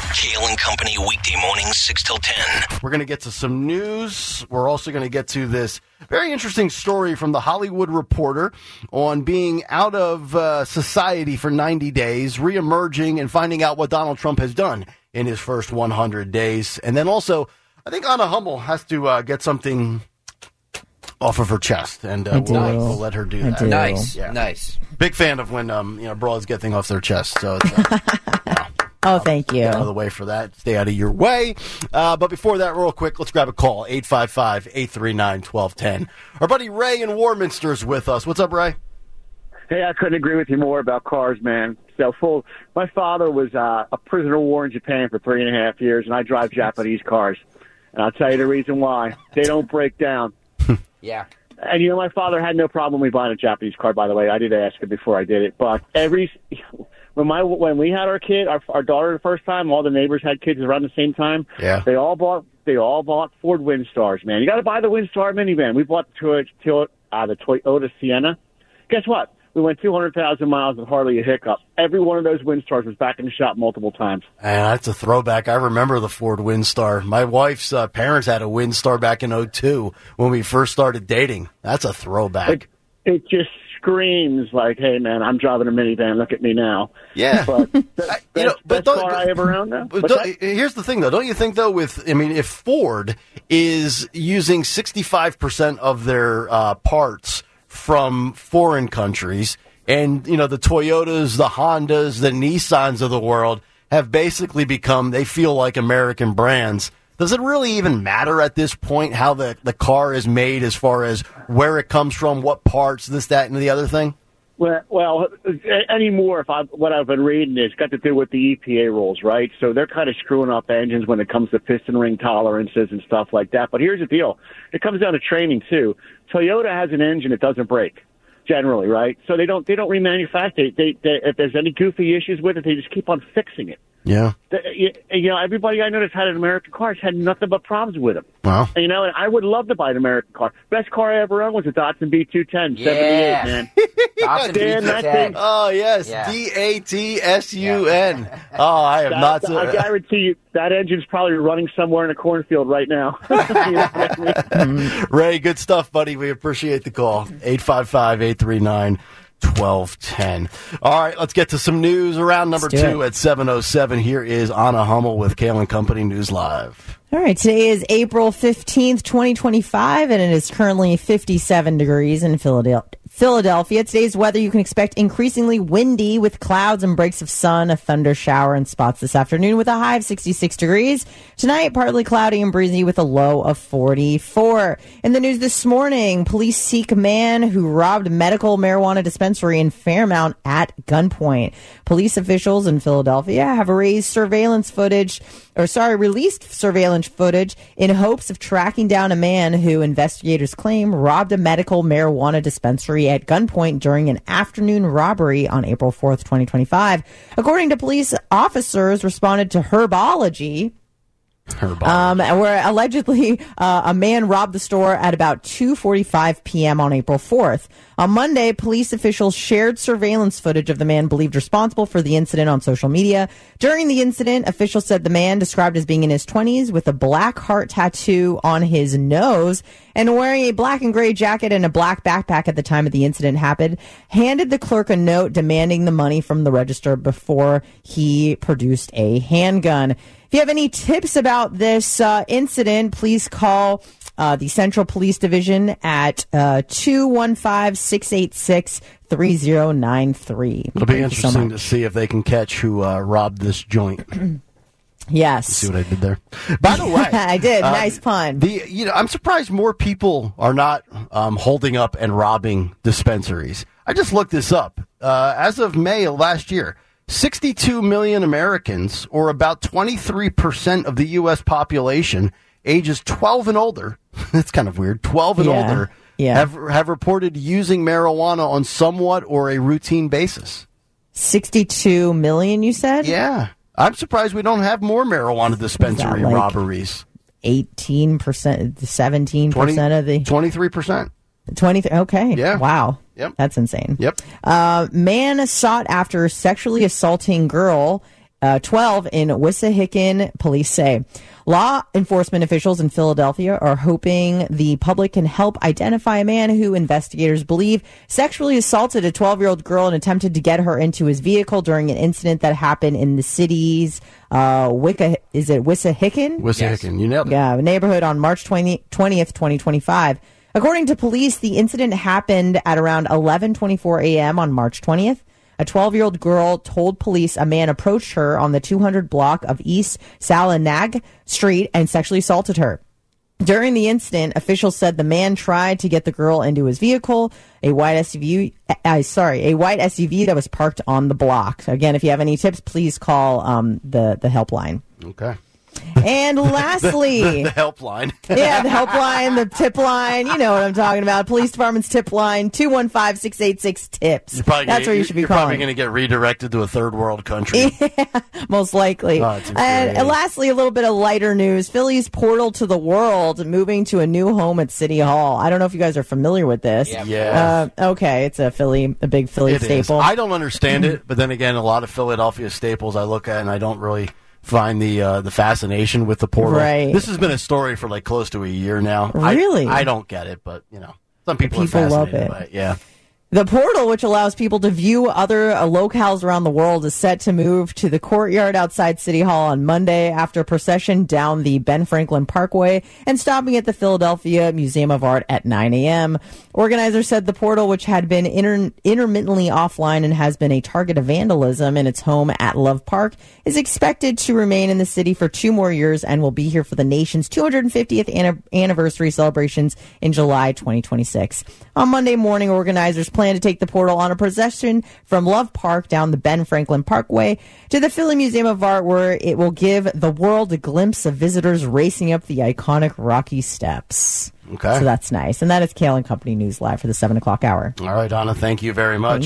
Kale and Company, weekday mornings, 6 till 10. We're going to get to some news. We're also going to get to this very interesting story from the Hollywood Reporter on being out of society for 90 days, reemerging, and finding out what Donald Trump has done in his first 100 days. And then also, I think Anna Hummel has to get something off of her chest, and we'll let her do that. Nice, yeah. Nice. Big fan of when broads get things off their chest. So it's, oh, thank you. Get out of the way for that. Stay out of your way. But before that, real quick, let's grab a call. 855-839-1210. Our buddy Ray in Warminster is with us. What's up, Ray? Hey, I couldn't agree with you more about cars, man. My father was a prisoner of war in Japan for 3.5 years, and I drive Japanese cars. And I'll tell you the reason why. They don't break down. Yeah. And, my father had no problem with me buying a Japanese car, by the way. I did ask him before I did it. But when we had our kid, our daughter the first time, all the neighbors had kids around the same time. Yeah. They all bought Ford Windstars, man. You got to buy the Windstar minivan. We bought the Toyota Sienna. Guess what? We went 200,000 miles with hardly a hiccup. Every one of those Windstars was back in the shop multiple times. And that's a throwback. I remember the Ford Windstar. My wife's parents had a Windstar back in 2002 when we first started dating. That's a throwback. It just screams like, hey, man, I'm driving a minivan. Look at me now. Yeah. But best car I ever owned now. Here's the thing, though. Don't you think, though, if Ford is using 65% of their parts from foreign countries, and the Toyotas, the Hondas, the Nissans of the world have basically become, they feel like American brands. Does it really even matter at this point how the car is made as far as where it comes from, what parts, this, that, and the other thing? Well, anymore, what I've been reading is got to do with the EPA rules, right? So they're kind of screwing up engines when it comes to piston ring tolerances and stuff like that. But here's the deal. It comes down to training, too. Toyota has an engine that doesn't break, generally, right? So they don't remanufacture it. If there's any goofy issues with it, they just keep on fixing it. Yeah. Everybody I know that's had an American car has had nothing but problems with them. Wow. And I would love to buy an American car. Best car I ever owned was a Datsun B210, 78, man. Datsun B210. Oh, yes. Yeah. DATSUN. Yeah. Oh, I have not. I guarantee you that engine's probably running somewhere in a cornfield right now. Ray, good stuff, buddy. We appreciate the call. 855-839-1210. All right, let's get to some news. Around number 2 at 7:07. Here is Anna Hummel with Kale and Company News Live. All right, today is April 15th, 2025, and it is currently 57 degrees in Philadelphia. Today's weather, you can expect increasingly windy with clouds and breaks of sun, a thunder shower in spots this afternoon with a high of 66 degrees. Tonight, partly cloudy and breezy with a low of 44. In the news this morning, police seek man who robbed medical marijuana dispensary in Fairmount at gunpoint. Police officials in Philadelphia have released surveillance footage in hopes of tracking down a man who investigators claim robbed a medical marijuana dispensary at gunpoint during an afternoon robbery on April 4th, 2025. According to police, officers responded to Herbology, where allegedly a man robbed the store at about 2:45 p.m. on April 4th. On Monday, police officials shared surveillance footage of the man believed responsible for the incident on social media. During the incident, officials said the man, described as being in his 20s with a black heart tattoo on his nose and wearing a black and gray jacket and a black backpack at the time of the incident happened, handed the clerk a note demanding the money from the register before he produced a handgun. If you have any tips about this incident, please call the Central Police Division at 215-686-3093. It'll be interesting to see if they can catch who robbed this joint. Yes. See what I did there? By the way, I did. Nice pun. I'm surprised more people are not holding up and robbing dispensaries. I just looked this up. As of May of last year, 62 million Americans, or about 23% of the U.S. population, ages 12 and older, that's kind of weird, 12 and older, have reported using marijuana on somewhat or a routine basis. 62 million, you said? Yeah. I'm surprised we don't have more marijuana dispensary robberies. 18%, 17% of the... 23%. 23, okay. Yeah. Wow. Yep. That's insane. Yep. Man sought after sexually assaulting girl 12 in Wissahickon, police say. Law enforcement officials in Philadelphia are hoping the public can help identify a man who investigators believe sexually assaulted a 12-year-old girl and attempted to get her into his vehicle during an incident that happened in the city's Wissahickon? Wissahickon, you nailed it. Yeah, neighborhood on March 20th, 2025. According to police, the incident happened at around 11:24 a.m. on March 20th. A 12-year-old girl told police a man approached her on the 200 block of East Salinag Street and sexually assaulted her. During the incident, officials said the man tried to get the girl into his vehicle, a white SUV that was parked on the block. Again, if you have any tips, please call the helpline. Okay. And lastly, the helpline. Yeah, the helpline, the tip line. You know what I'm talking about. Police Department's tip line, 215-686-TIPS. That's where you should be calling. You're probably going to get redirected to a third world country. Yeah, most likely. Oh, and lastly, a little bit of lighter news. Philly's portal to the world, moving to a new home at City Hall. I don't know if you guys are familiar with this. Yeah. Okay, it's a big Philly staple. I don't understand it, but then again, a lot of Philadelphia staples I look at and I don't really find the fascination with the portal. Right. This has been a story for like close to a year now. Really? I don't get it, but some people are fascinated love it. by it. Yeah. The portal, which allows people to view other locales around the world, is set to move to the courtyard outside City Hall on Monday after a procession down the Ben Franklin Parkway and stopping at the Philadelphia Museum of Art at 9 a.m. Organizers said the portal, which had been intermittently offline and has been a target of vandalism in its home at Love Park, is expected to remain in the city for 2 more years and will be here for the nation's 250th anniversary celebrations in July 2026. On Monday morning, organizers plan to take the portal on a procession from Love Park down the Ben Franklin Parkway to the Philly Museum of Art, where it will give the world a glimpse of visitors racing up the iconic Rocky Steps. Okay. So that's nice. And that is Kale and Company News Live for the 7 o'clock hour. All right, Donna, thank you very much.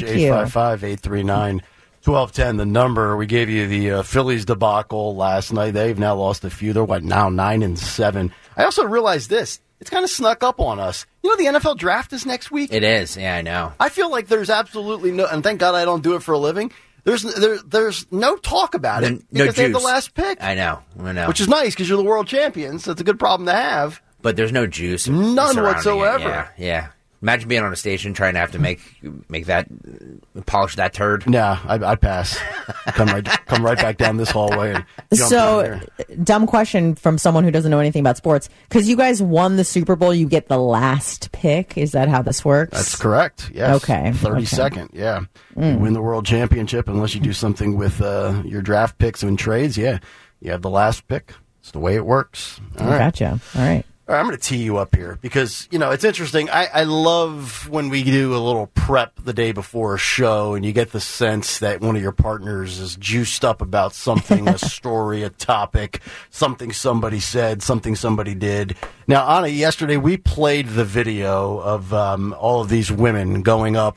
855-839-1210, the number. We gave you the Phillies debacle last night. They've now lost a few. They're, now 9-7. I also realized this. It's kind of snuck up on us. The NFL draft is next week. It is. Yeah, I know. I feel like there's absolutely no, and thank God I don't do it for a living. There's no talk about it because they have the last pick. I know. Which is nice because you're the world champions. So it's a good problem to have. But there's no juice. None whatsoever. Yeah. Imagine being on a station trying to have to make that, polish that turd. Nah, I'd pass. Come right back down this hallway. And so, dumb question from someone who doesn't know anything about sports. Because you guys won the Super Bowl, you get the last pick. Is that how this works? That's correct. Yes. Okay. 32nd. Yeah. You win the world championship unless you do something with your draft picks and trades. Yeah. You have the last pick. It's the way it works. All right. Gotcha. All right. All right, I'm going to tee you up here because, it's interesting. I love when we do a little prep the day before a show and you get the sense that one of your partners is juiced up about something, a story, a topic, something somebody said, something somebody did. Now, Anna, yesterday we played the video of all of these women going up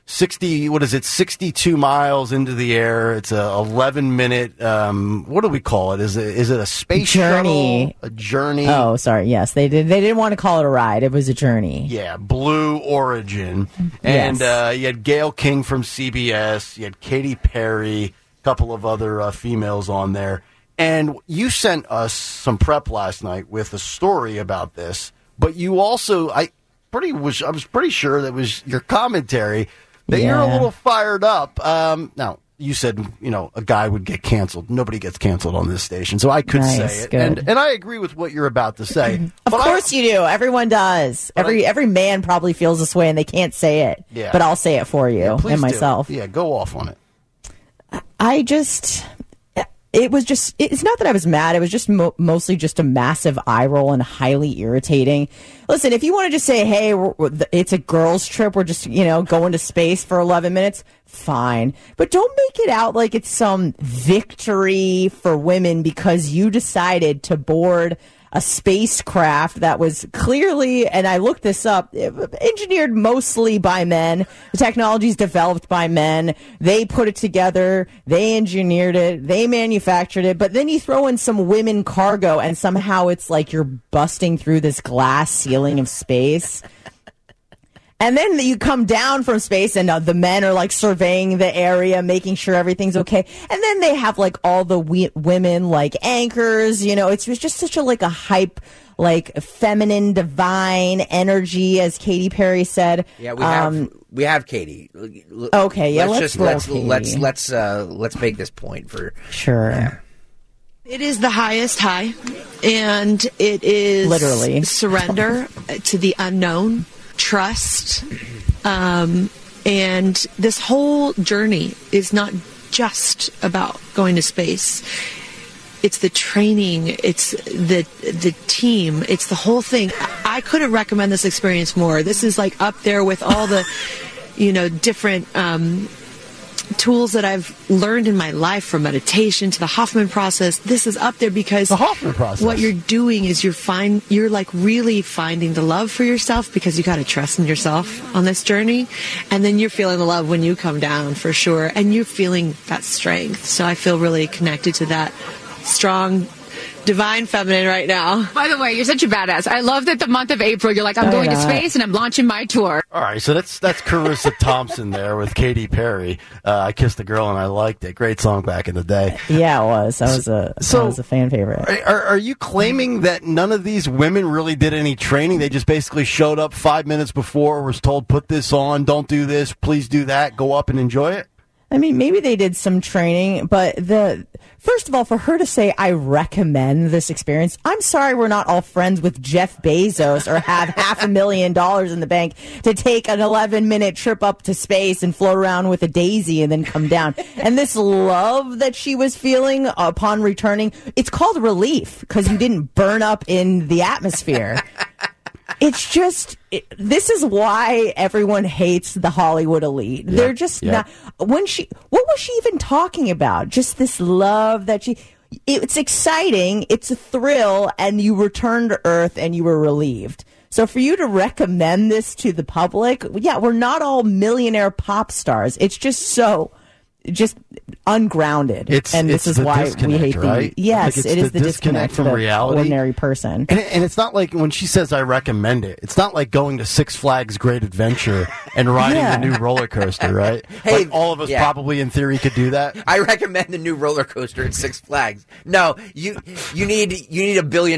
62 miles into the air. It's a 11-minute, what do we call it? Is it a space journey? Shuttle? A journey? Oh, sorry. Yes, they did. They didn't want to call it a ride. It was a journey. Yeah, Blue Origin. And you had Gayle King from CBS. You had Katy Perry, a couple of other females on there. And you sent us some prep last night with a story about this. But you also, I was pretty sure that was your commentary. That you're a little fired up. Now, you said, a guy would get canceled. Nobody gets canceled on this station, so I could say it. Good. And I agree with what you're about to say. Of course you do. Everyone does. Every man probably feels this way, and they can't say it. Yeah. But I'll say it for you and myself. Yeah, go off on it. It's not that I was mad. It was just mostly just a massive eye roll and highly irritating. Listen, if you want to just say, hey, it's a girls' trip, we're just, going to space for 11 minutes, fine. But don't make it out like it's some victory for women because you decided to board a spacecraft that was clearly, and I looked this up, engineered mostly by men. The technology is developed by men. They put it together. They engineered it. They manufactured it. But then you throw in some women cargo, and somehow it's like you're busting through this glass ceiling of space. And then you come down from space and the men are like surveying the area, making sure everything's okay. And then they have like all the women like anchors, it's just such a hype, like feminine, divine energy, as Katy Perry said. Yeah, we have Katy. Okay, yeah, let's make this point for sure. Yeah. It is the highest high, and it is literally surrender to the unknown. Trust, and this whole journey is not just about going to space. It's the training, it's the team, it's the whole thing. I couldn't recommend this experience more. This is like up there with all the, different tools that I've learned in my life, from meditation to the Hoffman process. This is up there because the Hoffman process. What you're doing is you're like really finding the love for yourself, because you got to trust in yourself on this journey, and then you're feeling the love when you come down, for sure, and you're feeling that strength. So I feel really connected to that strong divine feminine right now. By the way, you're such a badass. I love that the month of April, you're like, I'm going to space and I'm launching my tour. All right, so that's Carissa Thompson there with Katy Perry. I Kissed a Girl and I Liked It. Great song back in the day. Yeah, it was. That was a fan favorite. Are you claiming that none of these women really did any training? They just basically showed up 5 minutes before, was told, put this on, don't do this, please do that, go up and enjoy it? I mean, maybe they did some training, but first of all, for her to say, I recommend this experience, I'm sorry we're not all friends with Jeff Bezos or have $500,000 in the bank to take an 11-minute trip up to space and float around with a daisy and then come down. And this love that she was feeling upon returning, it's called relief, because you didn't burn up in the atmosphere. It's just, this is why everyone hates the Hollywood elite. They're just not, what was she even talking about? Just this love that it's exciting, it's a thrill, and you returned to Earth and you were relieved. So for you to recommend this to the public, we're not all millionaire pop stars. It's just ungrounded, this is why we hate right? It is the disconnect from reality. Ordinary person, and it's not like when she says I recommend it. It's not like going to Six Flags Great Adventure and riding the new roller coaster, right? Hey, all of us probably in theory could do that. I recommend the new roller coaster at Six Flags. No, you need $1 billion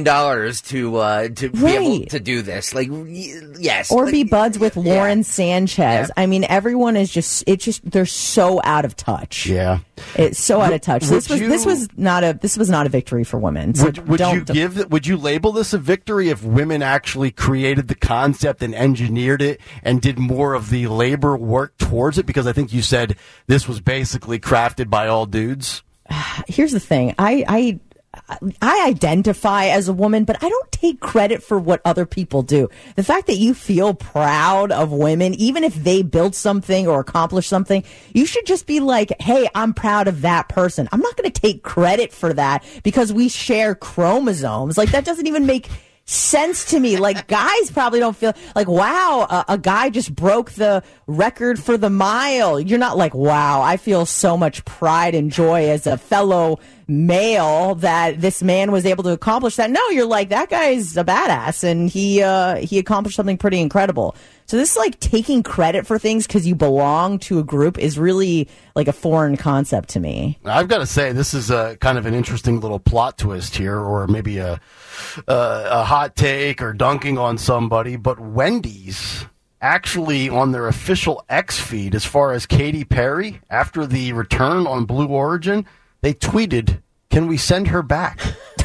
to be able to do this. Like, yes, or be buds with Lauren Sanchez. Yeah. I mean, everyone is they're so out of touch. Yeah, it's so out of touch. This was not a victory for women. So would you label this a victory if women actually created the concept and engineered it and did more of the labor work towards it? Because I think you said this was basically crafted by all dudes. Here's the thing. I identify as a woman, but I don't take credit for what other people do. The fact that you feel proud of women, even if they built something or accomplished something, you should just be like, hey, I'm proud of that person. I'm not going to take credit for that because we share chromosomes. Like, that doesn't even make sense to me. Like, guys probably don't feel like, wow, a guy just broke the record for the mile. You're not like, wow, I feel so much pride and joy as a fellow male that this man was able to accomplish that. No, you're like, that guy's a badass and he accomplished something pretty incredible. So this, like, taking credit for things because you belong to a group is really like a foreign concept to me. I've got to say, this is a kind of an interesting little plot twist here, or maybe a hot take or dunking on somebody, but Wendy's actually on their official X feed, as far as Katy Perry, after the return on Blue Origin, they tweeted, "Can we send her back?"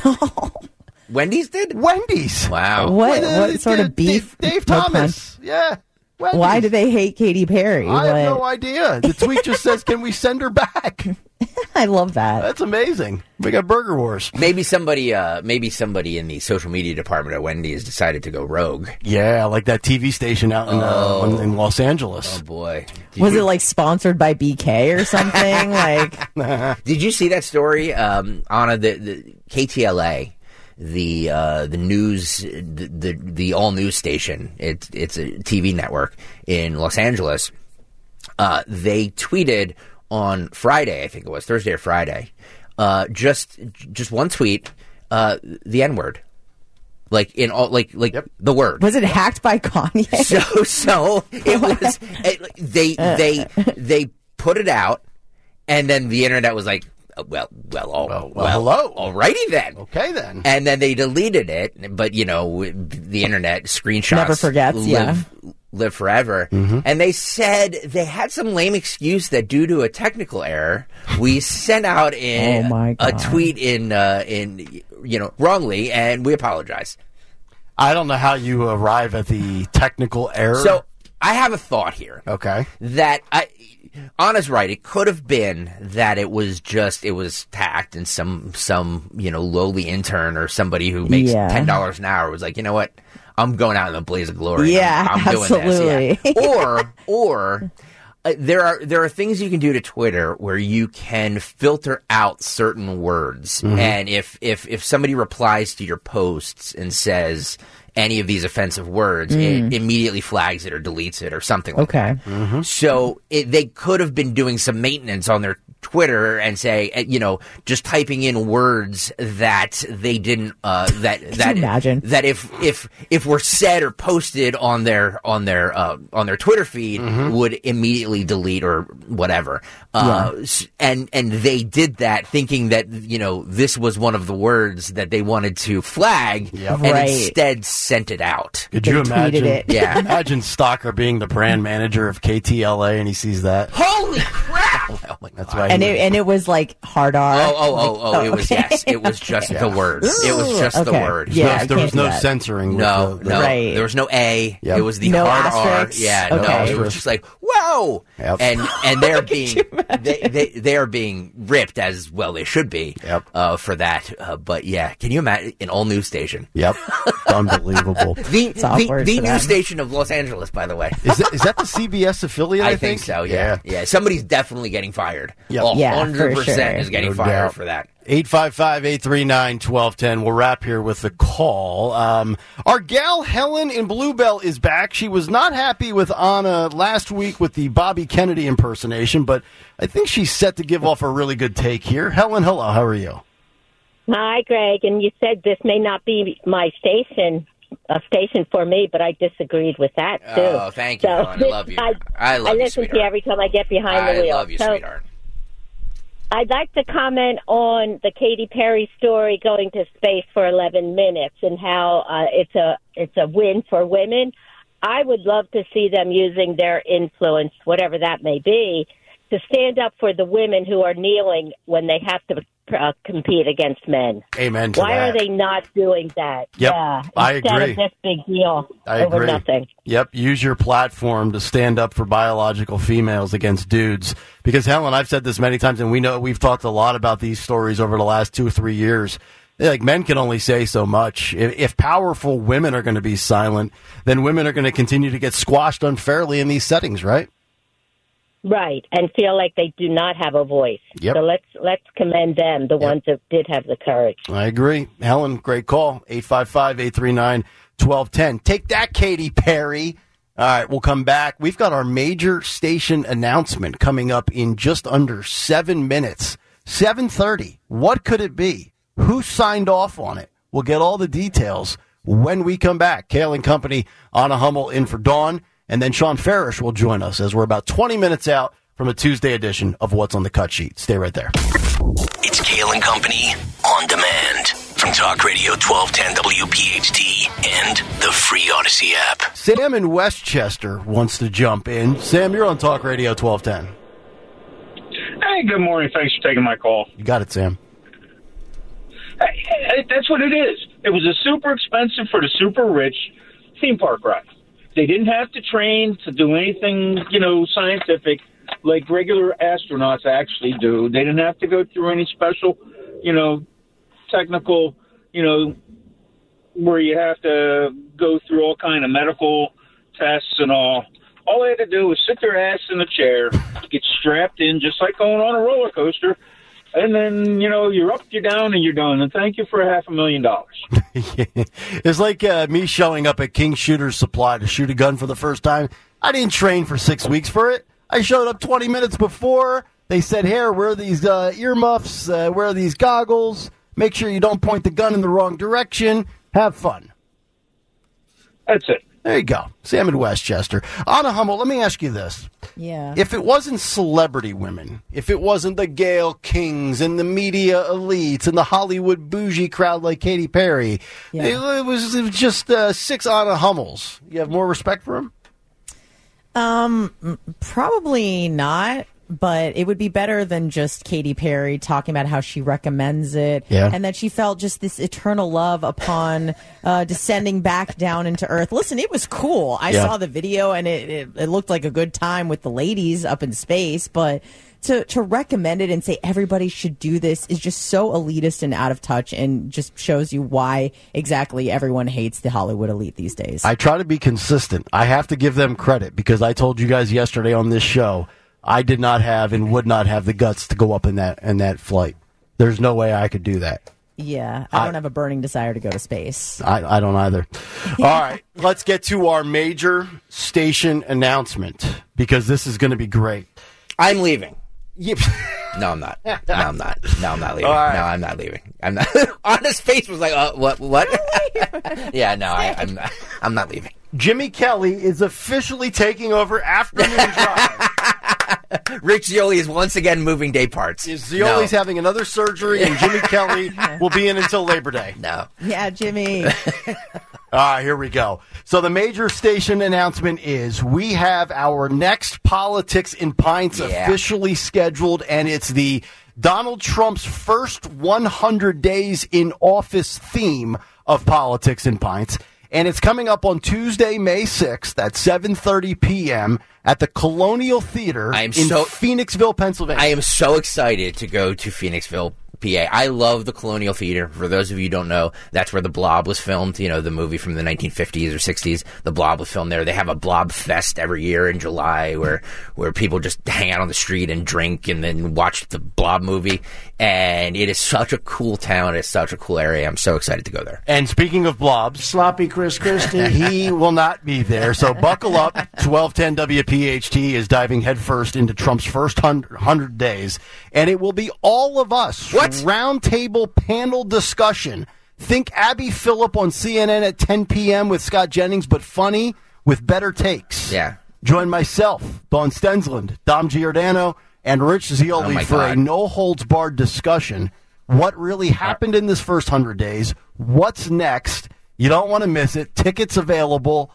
Wendy's did? Wendy's. Wow. What sort of beef? Dave Thomas. Yeah. Wendy's. Why do they hate Katy Perry? I have no idea. The tweet just says, "Can we send her back?" I love that. That's amazing. We got Burger Wars. Maybe somebody in the social media department at Wendy's decided to go rogue. Yeah, like that TV station out in Los Angeles. Oh boy. Was it like sponsored by BK or something? Like, did you see that story? Anna, the KTLA, the news, the all news station. It's a TV network in Los Angeles. They tweeted on Friday, I think it was Thursday or Friday, just one tweet, the N-word. Like in all, like the word. Was it hacked by Kanye? So it was. They put it out, and then the internet was like, well, hello. Alrighty then. Okay then. And then they deleted it, but the internet screenshots Never forgets. live forever. Mm-hmm. And they said they had some lame excuse that due to a technical error, we sent out Oh my a God. tweet in wrongly, and we apologize. I don't know how you arrive at the technical error. So I have a thought here. Okay. That Anna's right. It could have been that it was tacked, and some lowly intern or somebody who makes $10 an hour was like, you know what, I'm going out in a blaze of glory. Yeah, I'm doing absolutely. this. Yeah. Or there are things you can do to Twitter where you can filter out certain words, and if somebody replies to your posts and says any of these offensive words, it immediately flags it or deletes it or something like that. So they could have been doing some maintenance on their Twitter and say, just typing in words that they didn't, that if were said or posted on their Twitter feed would immediately delete or whatever. And they did that thinking that, this was one of the words that they wanted to flag and instead sent it out. Could you imagine it. Yeah. Imagine Stalker being the brand manager of KTLA and he sees that. Holy crap! Oh my That's God. why. And it was like hard R. It was it was just the word. It was just the word. Yeah, there was can't do no that. censoring. No, with Right. there was no A. Yep. It was the No hard asterisks? R. Yeah, Okay. no, it was just like whoa, Yep. and they're being they are being ripped as well they should be for that. But yeah, can you imagine an all news station? Yep. Unbelievable. The news station of Los Angeles, by the way. Is that the CBS affiliate? I think so. Yeah. Somebody's definitely getting fired. 100% is getting fired for that. 855-839-1210. We'll wrap here with the call. Our gal Helen in Bluebell is back. She was not happy with Anna last week with the Bobby Kennedy impersonation, but I think she's set to give off a really good take here. Helen, hello. How are you? Hi, Greg. And you said this may not be my station, a station for me, but I disagreed with that, too. Oh, thank you, Helen. I love you. I love you, listen to you every time I get behind the wheel. I love you, sweetheart. I'd like to comment on the Katy Perry story going to space for 11 minutes and how it's a win for women. I would love to see them using their influence, whatever that may be, to stand up for the women who are kneeling when they have to compete against men. Amen to Why that. are they not doing that? Yep, Yeah, I instead agree. of this big deal I over agree. nothing. Yep, use your platform to stand up for biological females against dudes. Because, Helen, I've said this many times, and we've talked a lot about these stories over the last 2 or 3 years. Like, men can only say so much. If powerful women are going to be silent, then women are going to continue to get squashed unfairly in these settings, right? Right, and feel like they do not have a voice. Yep. So let's commend them, the ones that did have the courage. I agree. Helen, great call. 855-839-1210. Take that, Katy Perry. All right, we'll come back. We've got our major station announcement coming up in just under 7 minutes. 7:30. What could it be? Who signed off on it? We'll get all the details when we come back. Kale and Company, Anna Hummel in for Dawn, and then Sean Farish will join us as we're about 20 minutes out from a Tuesday edition of What's on the Cut Sheet. Stay right there. It's Kale and Company on demand from Talk Radio 1210 WPHT and the free Odyssey app. Sam in Westchester wants to jump in. Sam, you're on Talk Radio 1210. Hey, good morning. Thanks for taking my call. You got it, Sam. Hey, that's what it is. It was a super expensive for the super rich theme park ride. They didn't have to train to do anything, scientific like regular astronauts actually do. They didn't have to go through any special, technical, where you have to go through all kind of medical tests and all. All they had to do was sit their ass in a chair, get strapped in, just like going on a roller coaster, and then, you're up, you're down, and you're done. And thank you for $500,000. It's like me showing up at King Shooter's Supply to shoot a gun for the first time. I didn't train for 6 weeks for it. I showed up 20 minutes before. They said, here, wear these earmuffs, wear these goggles. Make sure you don't point the gun in the wrong direction. Have fun. That's it. There you go. Sam in Westchester. Anna Hummel, let me ask you this. Yeah. If it wasn't celebrity women, if it wasn't the Gayle Kings and the media elites and the Hollywood bougie crowd like Katy Perry, it was just 6 Anna Hummels. You have more respect for them? Probably not. But it would be better than just Katy Perry talking about how she recommends it and that she felt just this eternal love upon descending back down into Earth. Listen, it was cool. I saw the video and it looked like a good time with the ladies up in space. But to recommend it and say everybody should do this is just so elitist and out of touch and just shows you why exactly everyone hates the Hollywood elite these days. I try to be consistent. I have to give them credit because I told you guys yesterday on this show I did not have and would not have the guts to go up in that flight. There's no way I could do that. Yeah, I don't have a burning desire to go to space. I don't either. All right, let's get to our major station announcement because this is going to be great. I'm leaving. Yep. No, I'm not. No, I'm not. No, I'm not leaving. Right. No, I'm not leaving. I'm not. Honest face was like, what? Yeah, no, I'm not leaving. Jimmy Kelly is officially taking over Afternoon Drive. Rich Zioli is once again moving day parts. Zioli's having another surgery, and Jimmy Kelly will be in until Labor Day. No. Yeah, Jimmy. All right, here we go. So the major station announcement is we have our next Politics in Pints officially scheduled, and it's the Donald Trump's first 100 days in office theme of Politics in Pints. And it's coming up on Tuesday, May 6th at 7:30 p.m. at the Colonial Theater in Phoenixville, Pennsylvania. I am so excited to go to Phoenixville, PA. I love the Colonial Theater. For those of you who don't know, that's where The Blob was filmed, the movie from the 1950s or 60s. The Blob was filmed there. They have a Blob Fest every year in July where people just hang out on the street and drink and then watch the Blob movie. And it is such a cool town. It's such a cool area. I'm so excited to go there. And speaking of Blobs, Sloppy Chris Christie. he will not be there. So buckle up. 1210 WPHT is diving headfirst into Trump's first 100 days. And it will be all of us. What? Roundtable panel discussion. Think Abby Phillip on CNN at 10 p.m. with Scott Jennings, but funny with better takes. Yeah. Join myself, Dawn Stensland, Dom Giordano, and Rich Zioli for a no-holds-barred discussion. What really happened in this first 100 days? What's next? You don't want to miss it. Tickets available.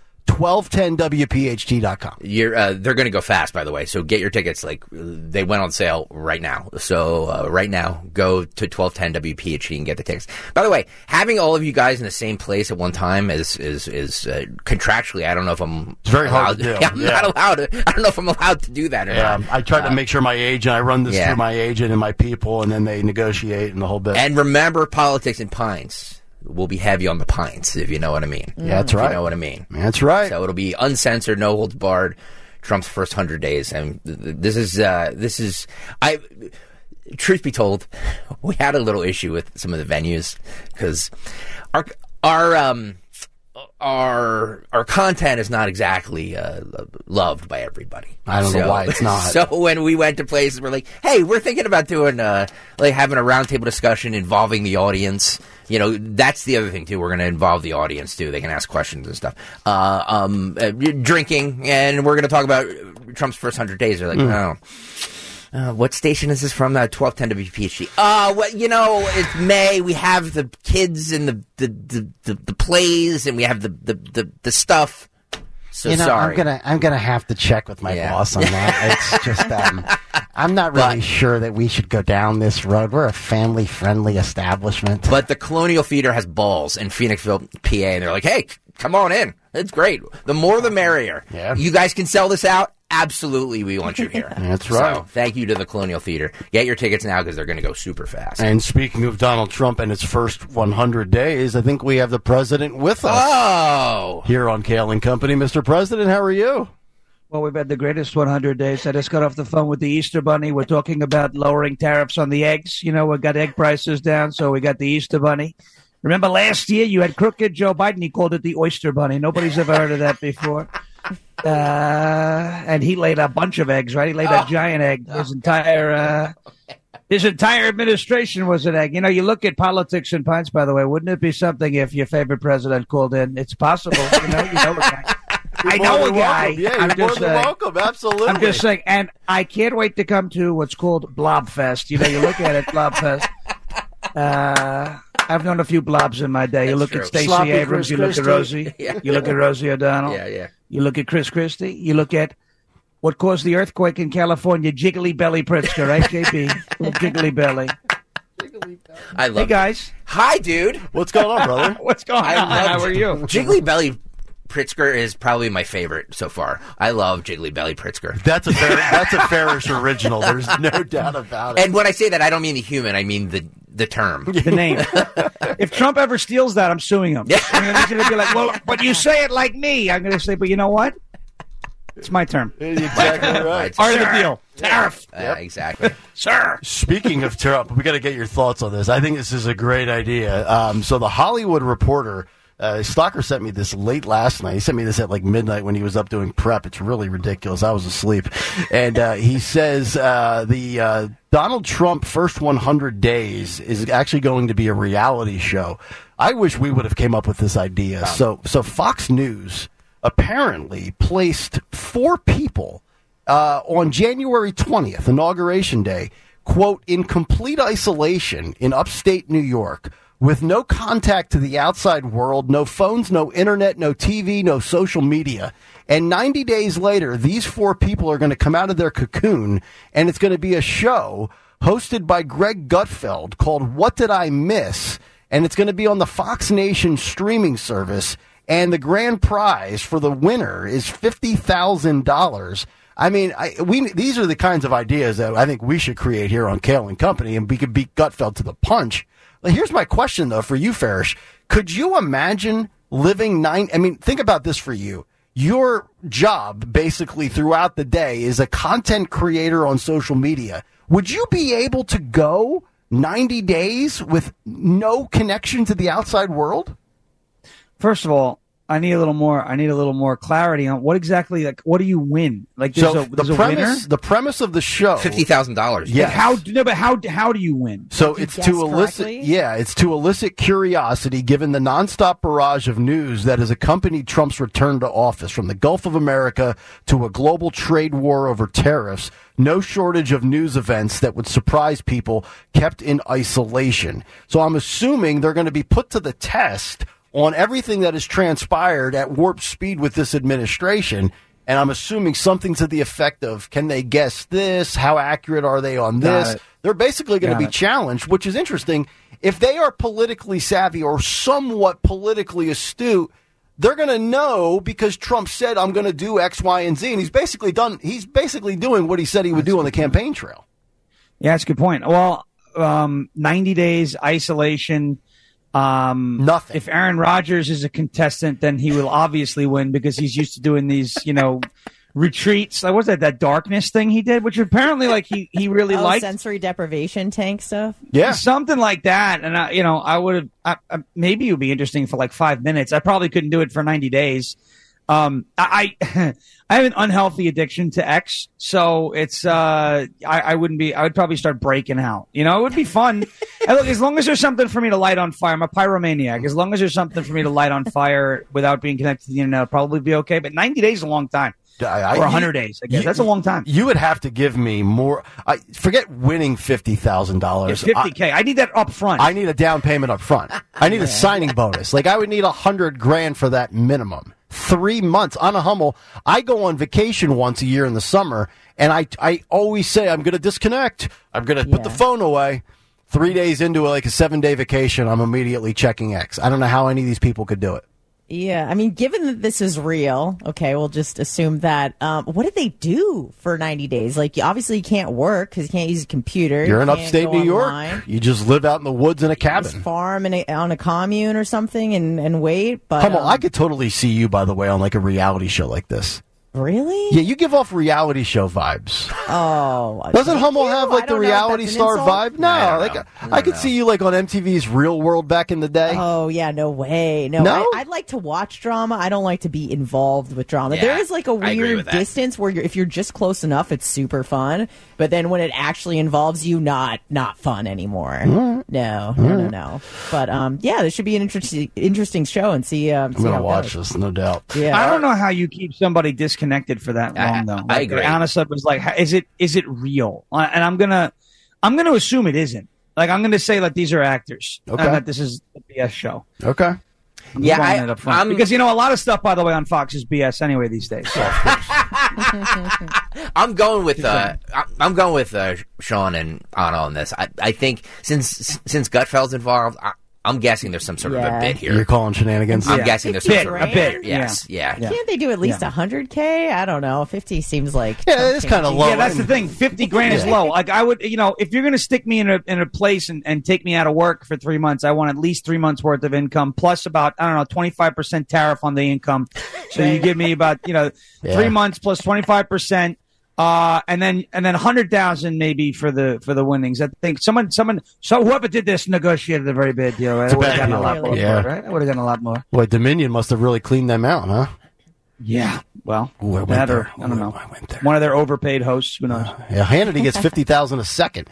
1210WPHT.com. They're going to go fast, by the way. So get your tickets. They went on sale right now. So right now, go to 1210WPHT and get the tickets. By the way, having all of you guys in the same place at one time is contractually. I don't know if I'm. It's very hard to do. I'm not allowed. I don't know if I'm allowed to do that or not. I try to make sure my agent. I run this through my agent and my people, and then they negotiate and the whole bit. And remember, Politics in Pints will be heavy on the pints, if you know what I mean. Yeah, that's right. You know what I mean. That's right. So it'll be uncensored, no holds barred. Trump's first 100 days, and this is. Truth be told, we had a little issue with some of the venues because our content is not exactly loved by everybody. I don't know why it's not. So when we went to places, we're like, hey, we're thinking about doing having a roundtable discussion involving the audience. That's the other thing too. We're going to involve the audience too. They can ask questions and stuff. Drinking, and we're going to talk about Trump's first 100 days. They're like, what station is this from? 1210 WPHT. It's May. We have the kids and the plays, and we have the stuff. So sorry. I'm gonna have to check with my boss on that. It's just I'm not really sure that we should go down this road. We're a family-friendly establishment. But the Colonial Theater has balls in Phoenixville, PA, and they're like, hey, come on in. It's great. The more the merrier. Yeah. You guys can sell this out. Absolutely, we want you here. That's right. So, thank you to the Colonial Theater. Get your tickets now because they're going to go super fast. And speaking of Donald Trump and his first 100 days, I think we have the president with us. Oh! Here on Kale and Company. Mr. President, how are you? Well, we've had the greatest 100 days. I just got off the phone with the Easter Bunny. We're talking about lowering tariffs on the eggs. We got egg prices down, so we got the Easter Bunny. Remember last year you had crooked Joe Biden. He called it the Oyster Bunny. Nobody's ever heard of that before. And he laid a bunch of eggs, right? He laid a giant egg. His entire His entire administration was an egg. You know, you look at politics and pints, by the way. Wouldn't it be something if your favorite president called in? It's possible. You know a guy. I know a guy. Welcome. Yeah, you're more than welcome. Absolutely. I'm just saying, and I can't wait to come to what's called Blobfest. You know, you look at it, Blobfest. I've known a few blobs in my day. You look at Stacey Sloppy Abrams. You look at Rosie. You look at Rosie O'Donnell. Yeah. You look at Chris Christie. You look at what caused the earthquake in California, Jiggly Belly Pritzker, right, JP? Jiggly Belly. I love Hey, guys. Hi, dude. What's going on, brother? What's going on? How are you? Jiggly Belly Pritzker is probably my favorite so far. I love Jiggly Belly Pritzker. That's a Farish original. There's no doubt about it. And when I say that, I don't mean the human. I mean the term. The name. If Trump ever steals that, I'm suing him. I mean, he's going to be like, well, but you say it like me. I'm going to say, but you know what? It's my term. Exactly right. Part of the deal. Tariff. Exactly. Sir. Speaking of Trump, we got to get your thoughts on this. I think this is a great idea. So the Hollywood Reporter, Stalker sent me this late last night. He sent me this at like midnight when he was up doing prep. It's really ridiculous. I was asleep. And he says the Donald Trump first 100 days is actually going to be a reality show. I wish we would have came up with this idea. So Fox News apparently placed 4 people on January 20th, Inauguration Day, quote, in complete isolation in upstate New York with no contact to the outside world, no phones, no internet, no TV, no social media. And 90 days later, these 4 people are going to come out of their cocoon, and it's going to be a show hosted by Greg Gutfeld called What Did I Miss? And it's going to be on the Fox Nation streaming service. And the grand prize for the winner is $50,000. I mean, these are the kinds of ideas that I think we should create here on Kale and Company, and we could beat Gutfeld to the punch. Here's my question, though, for you, Farish. Could you imagine living think about this for you. Your job, basically, throughout the day is a content creator on social media. Would you be able to go 90 days with no connection to the outside world? First of all, I need a little more clarity on what exactly, like, what do you win? Like, there's a winner? The premise of the show, $50,000. Yes. But how do you win? So it's to elicit curiosity, given the nonstop barrage of news that has accompanied Trump's return to office, from the Gulf of America to a global trade war over tariffs. No shortage of news events that would surprise people kept in isolation. So I'm assuming they're going to be put to the test on everything that has transpired at warp speed with this administration. And I'm assuming something to the effect of, can they guess this? How accurate are they on this? They're basically going to be challenged, which is interesting. If they are politically savvy or somewhat politically astute, they're going to know, because Trump said, I'm going to do X, Y, and Z. And he's basically doing what he said he would do on the campaign trail. Yeah, that's a good point. Well, 90 days isolation. Nothing. If Aaron Rodgers is a contestant, then he will obviously win, because he's used to doing these, retreats. Like, what's that darkness thing he did, which apparently, like, he really liked. Sensory deprivation tank stuff. Yeah, something like that. And I would have. Maybe it would be interesting for like 5 minutes. I probably couldn't do it for 90 days. I have an unhealthy addiction to X, so it's I would probably start breaking out. It would be fun. And look, as long as there's something for me to light on fire, I'm a pyromaniac. As long as there's something for me to light on fire without being connected to the internet, I'll probably be okay. But 90 days is a long time. Or 100 days, I guess. That's a long time. You would have to give me more. Forget winning $50,000. $50K. I need that up front. I need a down payment up front. I need a signing bonus. Like, I would need $100,000 for that minimum. 3 months on a Hummel. I go on vacation once a year in the summer, and I always say, I'm going to disconnect. I'm going to put the phone away. 3 days into like a 7-day vacation, I'm immediately checking X. I don't know how any of these people could do it. Yeah, I mean, given that this is real, okay, we'll just assume that. What did they do for 90 days? Like, obviously you can't work because you can't use a computer. You're in upstate New York. You just live out in the woods in a cabin. Just farm on a commune or something and wait. But Hummel, I could totally see you, by the way, on like a reality show like this. Really? Yeah, you give off reality show vibes. Oh, doesn't Hummel have like I the don't know if reality that's an star insult. vibe? No, I could see you like on MTV's Real World back in the day. Oh yeah, no way. No, No? I like to watch drama. I don't like to be involved with drama. Yeah, there is like a I agree weird with that. distance where if you're just close enough, it's super fun. But then when it actually involves you, not fun anymore. No. But yeah, this should be an interesting show and see. I'm gonna watch this, no doubt. Yeah, I don't know how you keep somebody disconnected for that long, though. I agree. Honestly, it was like, is it real? And I'm gonna assume it isn't. Like, I'm gonna say that these are actors, Okay. and that this is a BS show. Okay. I'm Yeah, calling it up front. because a lot of stuff, by the way, on Fox is BS anyway these days. So. I'm going with Sean and Anna on this. I think since Gutfeld's involved, I'm guessing there's some sort of a bit here. You're calling shenanigans? I'm guessing there's some sort of a bit. Yes, yeah. Can't they do at least 100K? I don't know. 50 seems like it's kind of low. Yeah, that's the thing. 50 grand is low. Like, I would, if you're going to stick me in a place and take me out of work for 3 months, I want at least 3 months worth of income plus about 25% tariff on the income. So you give me about 3 months plus 25%. And then 100,000 maybe for the winnings. I think so whoever did this negotiated a very bad deal, right? I would have gotten a lot more, right? I would have gotten a lot more. Boy, Dominion must have really cleaned them out, huh? Yeah. Well, I went that there. or, I don't know. I went there. One of their overpaid hosts, who knows? Yeah, Hannity gets 50,000 a second.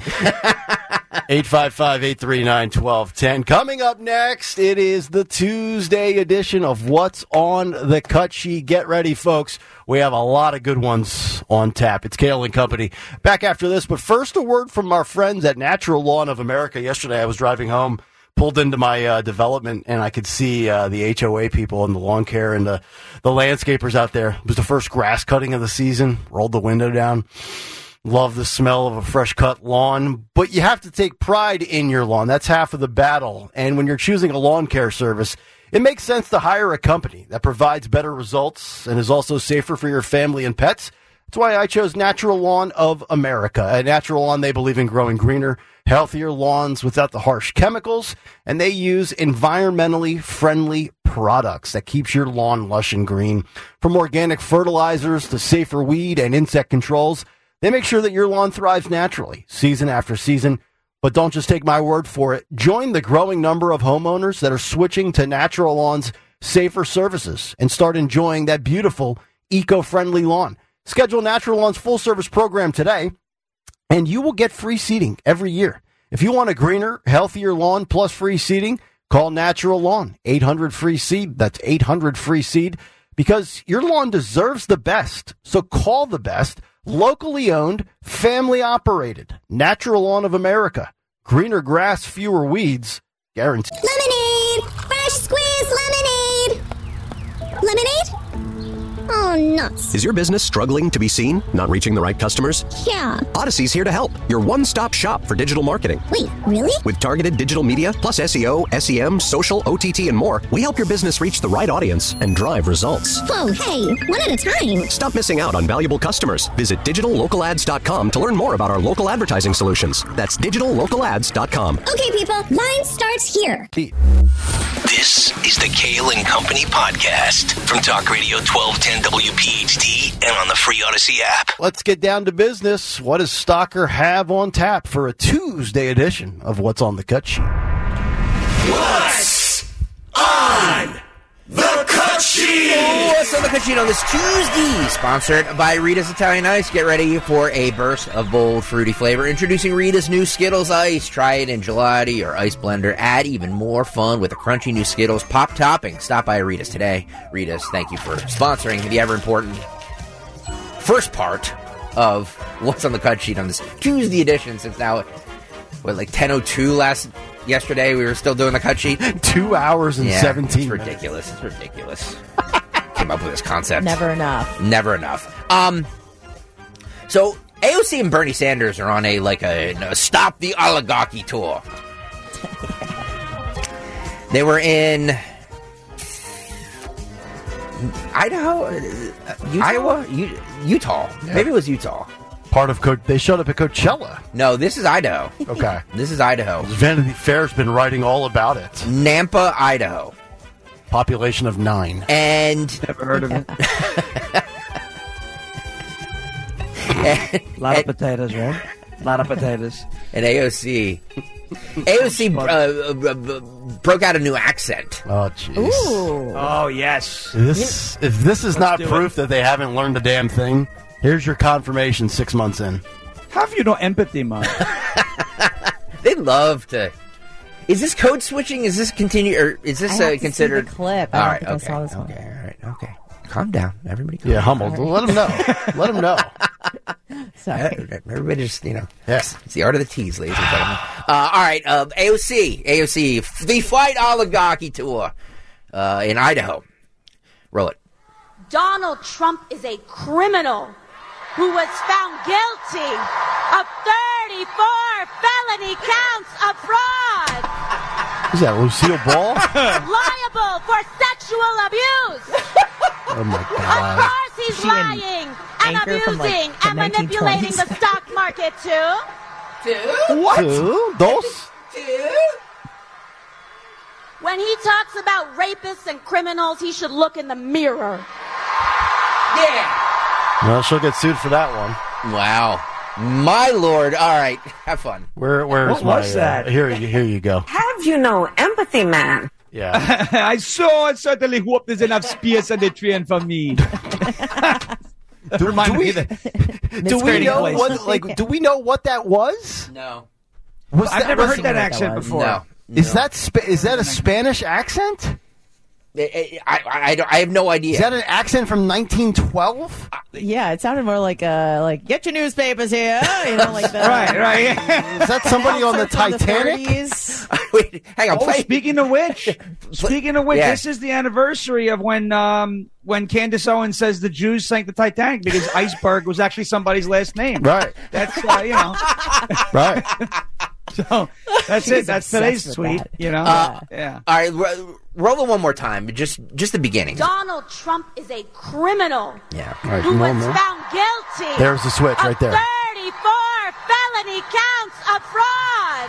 855-839-1210. Coming up next, it is the Tuesday edition of What's on the Cut Sheet. Get ready, folks. We have a lot of good ones on tap. It's Kale and Company. Back after this, but first a word from our friends at Natural Lawn of America. Yesterday I was driving home, pulled into my development, and I could see the HOA people and the lawn care and the landscapers out there. It was the first grass cutting of the season. Rolled the window down. Love the smell of a fresh cut lawn, but you have to take pride in your lawn. That's half of the battle. And when you're choosing a lawn care service, it makes sense to hire a company that provides better results and is also safer for your family and pets. That's why I chose Natural Lawn of America. At Natural Lawn, they believe in growing greener, healthier lawns without the harsh chemicals, and they use environmentally friendly products that keeps your lawn lush and green. From organic fertilizers to safer weed and insect controls, they make sure that your lawn thrives naturally, season after season. But don't just take my word for it. Join the growing number of homeowners that are switching to Natural Lawn's safer services and start enjoying that beautiful, eco-friendly lawn. Schedule Natural Lawn's full-service program today, and you will get free seeding every year. If you want a greener, healthier lawn plus free seeding, call Natural Lawn, 800-FREE-SEED. That's 800-FREE-SEED, because your lawn deserves the best. So call the best. Locally owned, family operated. Natural Lawn of America. Greener grass, fewer weeds. Guaranteed. Lemonade! Fresh squeezed lemonade! Lemonade? Oh, nuts. Is your business struggling to be seen? Not reaching the right customers? Yeah. Odyssey's here to help. Your one-stop shop for digital marketing. Wait, really? With targeted digital media, plus SEO, SEM, social, OTT, and more, we help your business reach the right audience and drive results. Whoa, hey, one at a time. Stop missing out on valuable customers. Visit digitallocalads.com to learn more about our local advertising solutions. That's digitallocalads.com. Okay, people, line starts here. This is the Kale and Company podcast from Talk Radio 1210 WPHT and on the free Odyssey app. Let's get down to business. What does Stalker have on tap for a Tuesday edition of What's on the Cut Sheet? What's on the Cut Sheet? What's on the Cut Sheet on this Tuesday? Sponsored by Rita's Italian Ice. Get ready for a burst of bold, fruity flavor. Introducing Rita's new Skittles Ice. Try it in gelati or ice blender. Add even more fun with a crunchy new Skittles pop topping. Stop by Rita's today. Rita's, thank you for sponsoring the ever-important first part of What's on the Cut Sheet on this Tuesday edition, since now, like 10:02 yesterday, we were still doing the cut sheet. 2 hours and 17 minutes. Ridiculous. It's ridiculous. Came up with this concept. Never enough. So AOC and Bernie Sanders are on a Stop the Oligarchy tour. They were in Idaho, Iowa, Utah. Yeah. Maybe it was Utah. Part of they showed up at Coachella. No, this is Idaho. Okay. This is Idaho. Vanity Fair's been writing all about it. Nampa, Idaho. Population of 9. And never heard of it. A lot of potatoes, right? A lot of potatoes. And AOC broke out a new accent. Oh, jeez. Ooh. Oh, yes. If this is not do proof that they haven't learned a damn thing, here's your confirmation 6 months in. Have you no empathy, man? They love to. Is this code switching? Is this continue, or is this I have to considered see the clip? All I right, don't think I saw this one. Okay. Calm down, everybody. Calm Yeah, down. humbled. Let them know. Let them know. Sorry. Everybody just, Yes. it's the art of the tease, ladies and gentlemen. All right, AOC, the Fight Oligarchy Tour in Idaho. Roll it. Donald Trump is a criminal who was found guilty of 34 felony counts of fraud. Is that Lucille Ball? Liable for sexual abuse. Oh, my Of God. course he's She an lying and anchor from, abusing like, the and manipulating 1920s. the stock market too. What? Two? Dos? When he talks about rapists and criminals, he should look in the mirror. Yeah. Well, she'll get sued for that one. Wow. My lord. All right. Have fun. Where's What my... was that? Here you go. Have you no empathy, man? Yeah. I certainly hope there's enough space on the train for me. Do we know place. what? Do we know what that was? No. I've never heard that accent before. No. Is that a Spanish accent? I have no idea. Is that an accent from 1912? Yeah, it sounded more like get your newspapers here, like that. Right. Is that somebody on the From Titanic? 30s. Wait, hang on. Speaking of which, Yeah. this is the anniversary of when Candace Owens says the Jews sank the Titanic because iceberg was actually somebody's last name. Right. That's Right. So that's it. That's today's tweet. that. Yeah. All right, roll it one more time. Just the beginning. Donald Trump is a criminal Yeah. All right, who no was more. found guilty There's the switch of right there. 34 felony counts of fraud.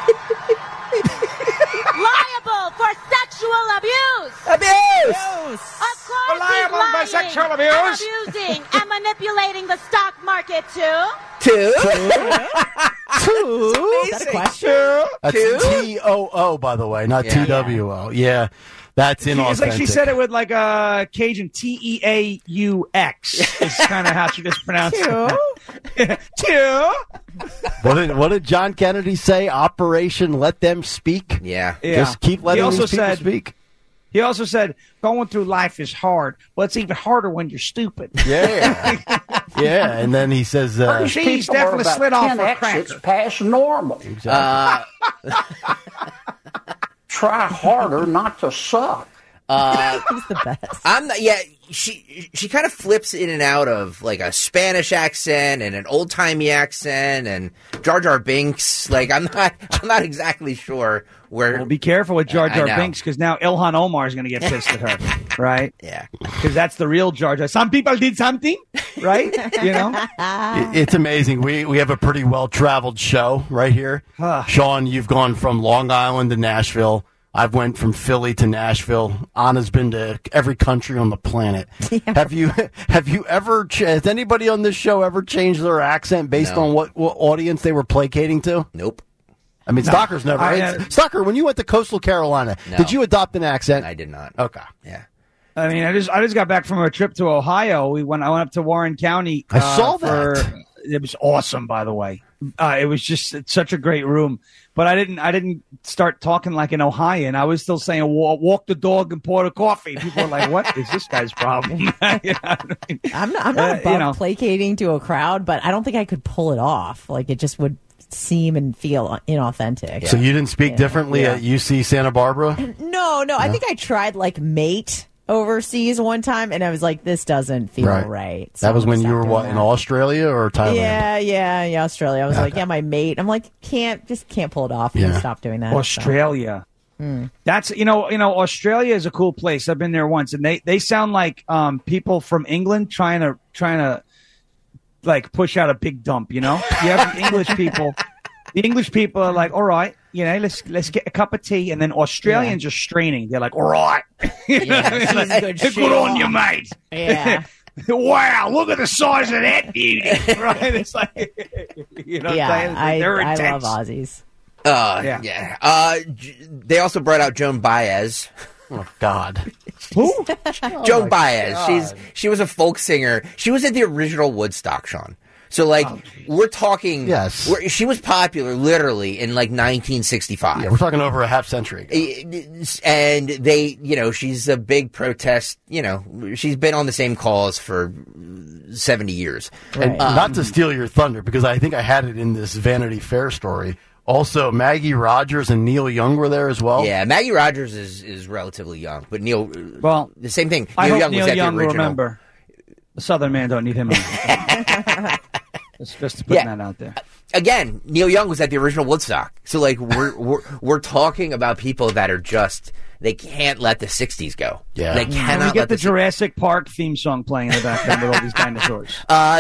Liable for sexual abuse. Abuse. Of course Liable for he's lying sexual and abuse. abusing and manipulating the stock market too. Two. Is that a question? That's T-O-O, by the way, not Yeah. T-W-O. Yeah, that's inauthentic. It's like she said it with like a Cajun T-E-A-U-X. Is kind of how she just pronounced it. Two. What did John Kennedy say? Operation Let Them Speak? Yeah. Just keep letting He also these people said- speak. He also said, going through life is hard, but it's even harder when you're stupid. Yeah. Yeah, and then he says... She's definitely slid off her cracker. It's past normal. Try harder not to suck. He's the best. I'm not. Yeah, she kind of flips in and out of like a Spanish accent and an old timey accent and Jar Jar Binks. Like I'm not exactly sure where. Well, be careful with Jar I Jar know. Binks because now Ilhan Omar is going to get pissed at her, right? Yeah, because that's the real Jar Jar. Some people did something, right? It's amazing. We have a pretty well-traveled show right here. Sean, you've gone from Long Island to Nashville. I've went from Philly to Nashville. Anna's been to every country on the planet. Yeah. Have you ever? Has anybody on this show ever changed their accent based on what audience they were placating to? Nope. I mean, Stocker's never. Stocker, when you went to Coastal Carolina, did you adopt an accent? I did not. Okay. Yeah. I mean, I just got back from a trip to Ohio. I went up to Warren County. I saw that. It was awesome, by the way. It was just such a great room. But I didn't start talking like an Ohioan. I was still saying walk the dog and pour the coffee. People were like, "What is this guy's problem?" I'm not above placating to a crowd, but I don't think I could pull it off. Like it just would seem and feel inauthentic. So you didn't speak differently at UC Santa Barbara? No. I think I tried like mate overseas one time, and I was like, this doesn't feel right. So that was when you were what, in Australia or Thailand? Yeah, Australia. I was like, my mate. I'm like, can't pull it off. And stop doing that. Australia. That's Australia is a cool place. I've been there once, and they sound like people from England trying to like push out a big dump. You have the English people. The English people are like, all right, let's get a cup of tea, and then Australians are straining. They're like, all right, good on you, mate. Yeah. Wow, look at the size of that beauty. Right? It's like, you know what I'm saying? They're I intense. love Aussies. They also brought out Joan Baez. Oh God. Who? Joan Baez. She was a folk singer. She was at the original Woodstock, Sean. So, like, we're talking. Yes. She was popular literally in, like, 1965. Yeah, we're talking over a half century ago. And they, she's a big protest, she's been on the same cause for 70 years. And not to steal your thunder, because I think I had it in this Vanity Fair story. Also, Maggie Rogers and Neil Young were there as well. Yeah, Maggie Rogers is relatively young, but Neil, well, the same thing. I Neil hope Young Neil was at Young the will original. remember. The Southern man don't need him anymore. Just putting that out there. Again, Neil Young was at the original Woodstock. So, like, we're talking about people that are just, they can't let the 60s go. Yeah. They Can cannot we get let the Jurassic Park theme song playing in the background with all these dinosaurs?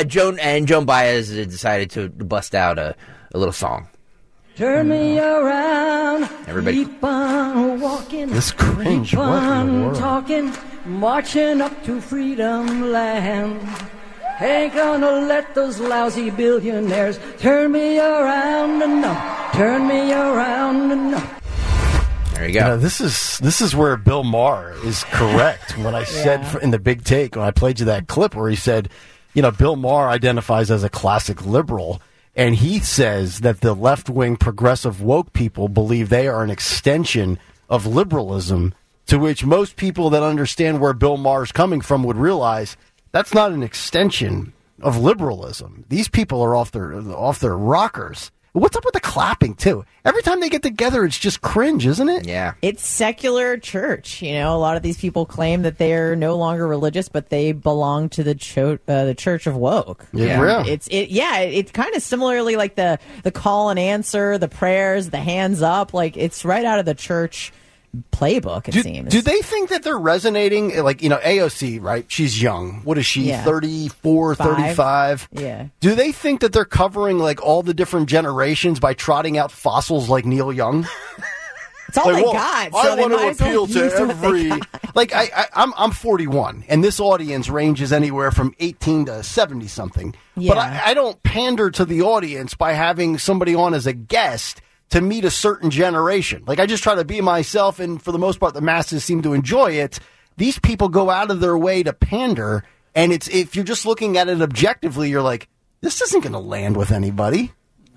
Joan Baez decided to bust out a little song. Turn me around. Everybody. Keep on walking. This cringe. Keep What in the on world? talking. Marching up to freedom land. Ain't gonna let those lousy billionaires turn me around enough. Turn me around enough. There you go. This is where Bill Maher is correct. When I said in the Big Take, when I played you that clip where he said, Bill Maher identifies as a classic liberal, and he says that the left-wing progressive woke people believe they are an extension of liberalism, to which most people that understand where Bill Maher's coming from would realize that's not an extension of liberalism. These people are off their rockers. What's up with the clapping, too? Every time they get together, it's just cringe, isn't it? Yeah. It's secular church. A lot of these people claim that they're no longer religious, but they belong to the church of woke. Yeah. It's kind of similarly like the call and answer, the prayers, the hands up. Like, it's right out of the church playbook, it seems. Do they think that they're resonating? Like, AOC, right? She's young. What is she, 34, 35? Yeah. Do they think that they're covering, like, all the different generations by trotting out fossils like Neil Young? It's all they got. So I they want might to as well appeal to use what they every... got. Like, I'm 41, and this audience ranges anywhere from 18 to 70-something. Yeah. But I don't pander to the audience by having somebody on as a guest to meet a certain generation. Like, I just try to be myself, and for the most part, the masses seem to enjoy it. These people go out of their way to pander, and if you're just looking at it objectively, you're like, this isn't going to land with anybody.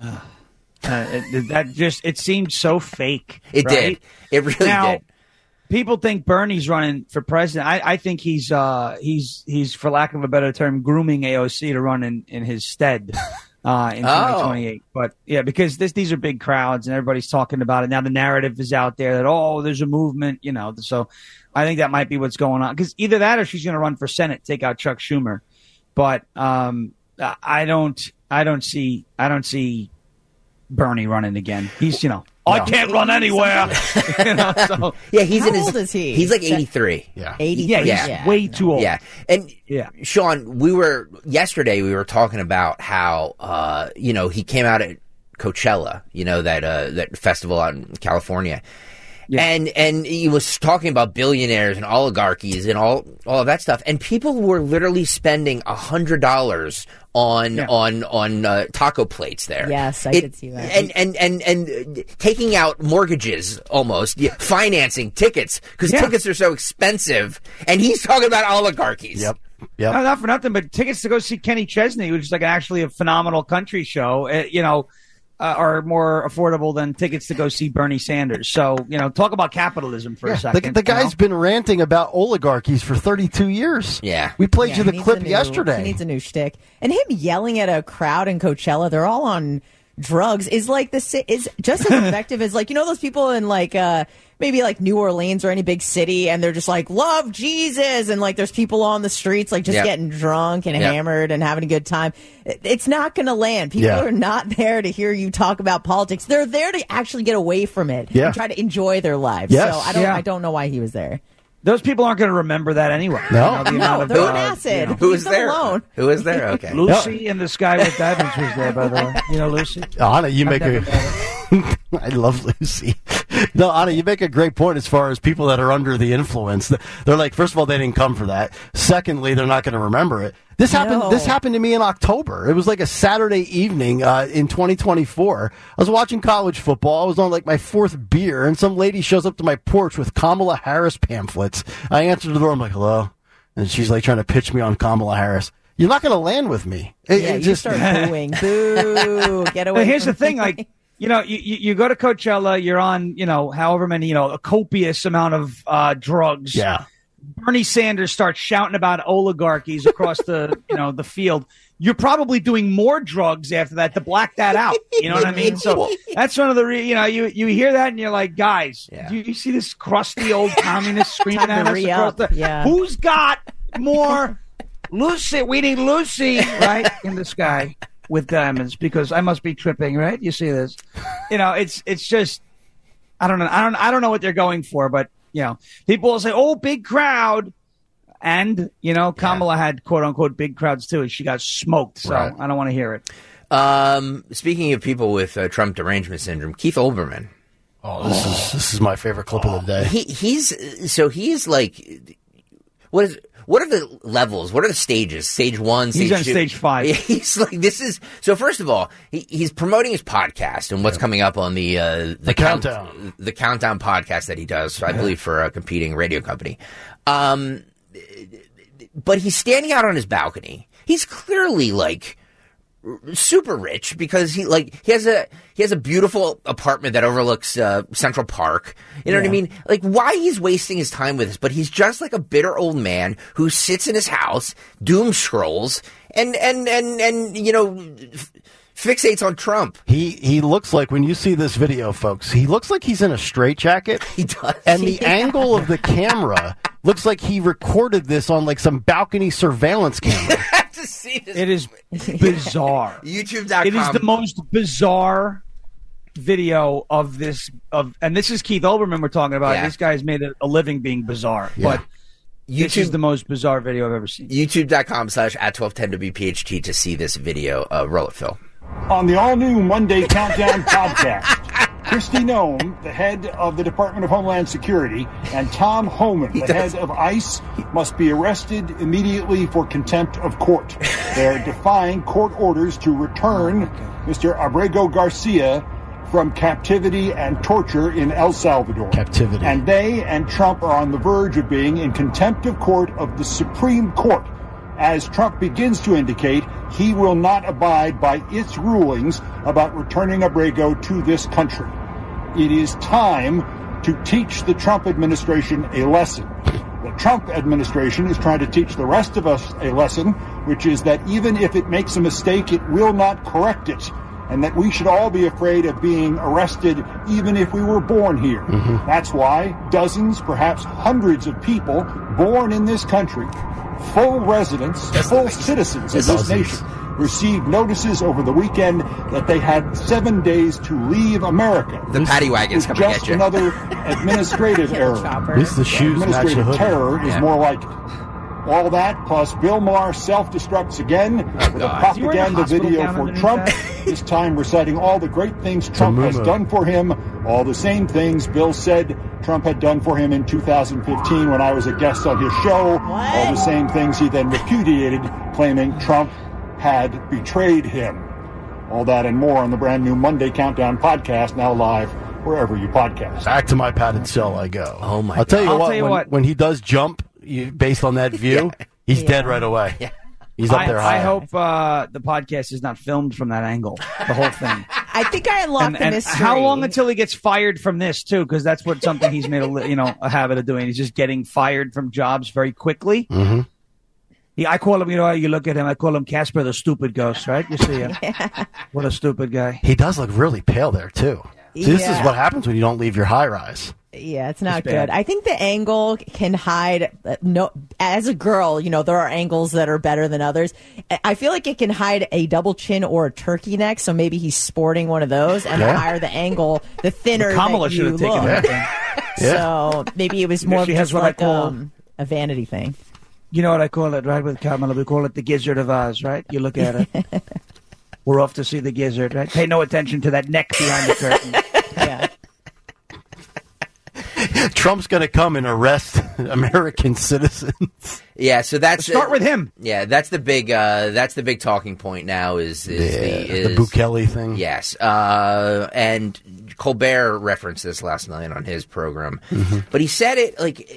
It seemed so fake. It right? did. It really now, did. People think Bernie's running for president. I think he's for lack of a better term, grooming AOC to run in his stead. In 2028. But yeah, because these are big crowds and everybody's talking about it. Now the narrative is out there that, there's a movement, so I think that might be what's going on. Because either that or she's going to run for Senate, take out Chuck Schumer. But I don't see Bernie running again. He's, I can't run anywhere. So. Yeah, he's How old is he? He's like 83. Yeah. 83. Yeah, he's way too old. Yeah. And Sean, yesterday we were talking about how he came out at Coachella, that festival out in California. Yeah. And he was talking about billionaires and oligarchies and all of that stuff. And people were literally spending $100 on taco plates there. Yes, I could see that. And taking out mortgages almost, financing tickets because tickets are so expensive. And he's talking about oligarchies. Yep. No, not for nothing, but tickets to go see Kenny Chesney, which is like actually a phenomenal country show, are more affordable than tickets to go see Bernie Sanders. So, talk about capitalism for a second. The guy's been ranting about oligarchies for 32 years. Yeah. We played you the clip yesterday. He needs a new shtick. And him yelling at a crowd in Coachella, they're all on drugs, is just as effective as those people in maybe like New Orleans or any big city, and they're just like, love Jesus, and there's people on the streets getting drunk and hammered and having a good time. It's not going to land. People are not there to hear you talk about politics. They're there to actually get away from it and try to enjoy their lives. Yes. So I don't know why he was there. Those people aren't going to remember that anyway. No, they're on acid. Who was there? Alone. Who was there? Okay. Lucy in the Sky with Diamonds was there, by the way. Lucy? Anna, you make a... I love Lucy. No, Anna, you make a great point as far as people that are under the influence. They're like, first of all, they didn't come for that. Secondly, they're not going to remember it. This happened to me in October. It was like a Saturday evening in 2024. I was watching college football. I was on like my fourth beer, and some lady shows up to my porch with Kamala Harris pamphlets. I answered the door. I'm like, hello? And she's like trying to pitch me on Kamala Harris. You're not going to land with me. You just start booing. Boo. Get away. But here's from the thing, me. like, you go to Coachella, you're on, however many, a copious amount of drugs. Yeah. Bernie Sanders starts shouting about oligarchies across the, the field. You're probably doing more drugs after that to black that out. You know what I mean? So that's one of the, you hear that and you're like, guys, do you see this crusty old communist screaming at us across the, who's got more Lucy? We need Lucy right in the sky with diamonds, because I must be tripping, right? You see this? It's just, I don't know. I don't know what they're going for, but people will say, "Oh, big crowd," and Kamala had quote unquote big crowds too, and she got smoked. So I don't want to hear it. Speaking of people with Trump derangement syndrome, Keith Olbermann. Oh, this is my favorite clip of the day. He's like, what are the levels? What are the stages? Stage 1, stage 2? He's on stage 5. He's like, so first of all, he's promoting his podcast and what's coming up on the Countdown. The Countdown podcast that he does, I believe, for a competing radio company. But he's standing out on his balcony. He's clearly like super rich because he has a beautiful apartment that overlooks Central Park. You know what I mean? Like, why he's wasting his time with this? But he's just like a bitter old man who sits in his house, doom scrolls, and fixates on Trump. He looks like, when you see this video, folks, he looks like he's in a straitjacket. He does. And the angle of the camera looks like he recorded this on like some balcony surveillance camera. To see this. It is bizarre. YouTube.com. It is the most bizarre video of this and this is Keith Olbermann we're talking about. This guy's made a living being bizarre. But this is the most bizarre video I've ever seen. YouTube.com/@1210WPHT to see this video. Roll it, Phil. On the all-new Monday Countdown podcast, Kristi Noem, the head of the Department of Homeland Security, and Tom Homan, the head of ICE, must be arrested immediately for contempt of court. They are defying court orders to return Mr. Abrego Garcia from captivity and torture in El Salvador. Captivity. And they and Trump are on the verge of being in contempt of court of the Supreme Court. As Trump begins to indicate, he will not abide by its rulings about returning Abrego to this country. It is time to teach the Trump administration a lesson. The Trump administration is trying to teach the rest of us a lesson, which is that even if it makes a mistake, it will not correct it, and that we should all be afraid of being arrested even if we were born here. That's why dozens, perhaps hundreds of people born in this country, full residents, full citizens of this nation, received notices over the weekend that they had 7 days to leave America. The paddy wagon's coming just at you. Another administrative error. At least the shoes match the Administrative hood. terror is more like it. All that, plus Bill Maher self-destructs again with a propaganda video for Trump, this time reciting all the great things Trump has done for him, all the same things Bill said Trump had done for him in 2015 when I was a guest on his show, all the same things he then repudiated, claiming Trump had betrayed him. All that and more on the brand new Monday Countdown podcast, now live wherever you podcast. Back to my padded cell I go. Oh my I'll tell God. you what, when he does jump, based on that view, he's dead right away. He's up there high. I hope the podcast is not filmed from that angle, the whole thing. I think I unlocked the mystery. How long until he gets fired from this, too? Because that's something he's made a habit of doing. He's just getting fired from jobs very quickly. Mm-hmm. Yeah, I call him, you look at him, I call him Casper the Stupid Ghost, right? You see him. What a stupid guy. He does look really pale there, too. See, this is what happens when you don't leave your high rise. Yeah, it's not good. I think the angle can hide. As a girl, there are angles that are better than others. I feel like it can hide a double chin or a turkey neck. So maybe he's sporting one of those, and the higher the angle, the thinner Kamala that should you have taken look. that. So maybe it was more She just has what like I call- a vanity thing. You know what I call it, right? With Kamala, we call it the Gizzard of Oz, right? You look at it. We're off to see the gizzard, right? Pay no attention to that neck behind the curtain. Yeah. Trump's going to come and arrest American citizens. Yeah, so Let's start with him. Yeah, that's the big talking point now. Is the Bukele thing? Yes, and Colbert referenced this last night on his program, but he said it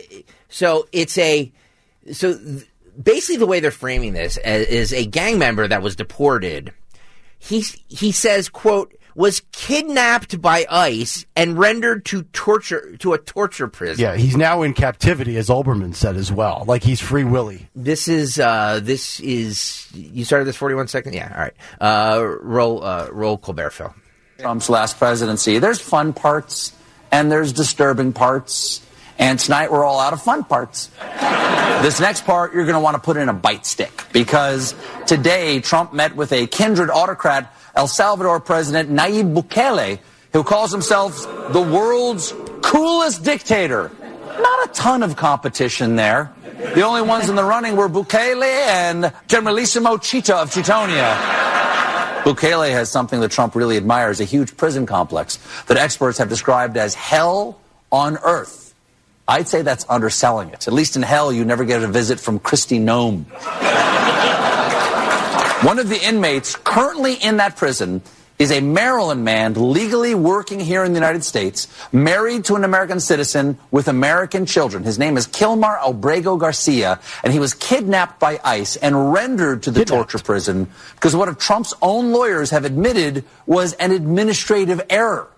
basically the way they're framing this is a gang member that was deported. He says, quote, was kidnapped by ICE and rendered to a torture prison. Yeah, he's now in captivity, as Olbermann said as well. Like he's Free Willy. This is you started this 41 seconds? Yeah, all right. Roll Colbert, Phil. Trump's last presidency. There's fun parts and there's disturbing parts. And tonight we're all out of fun parts. This next part you're going to want to put in a bite stick because today Trump met with a kindred autocrat, El Salvador President Nayib Bukele, who calls himself the world's coolest dictator. Not a ton of competition there. The only ones in the running were Bukele and Generalissimo Chita of Chitonia. Bukele has something that Trump really admires, a huge prison complex that experts have described as hell on earth. I'd say that's underselling it. At least in hell, you never get a visit from Kristi Noem. One of the inmates currently in that prison is a Maryland man legally working here in the United States, married to an American citizen with American children. His name is Kilmar Albrego Garcia, and he was kidnapped by ICE and rendered to the torture prison because what Trump's own lawyers have admitted was an administrative error.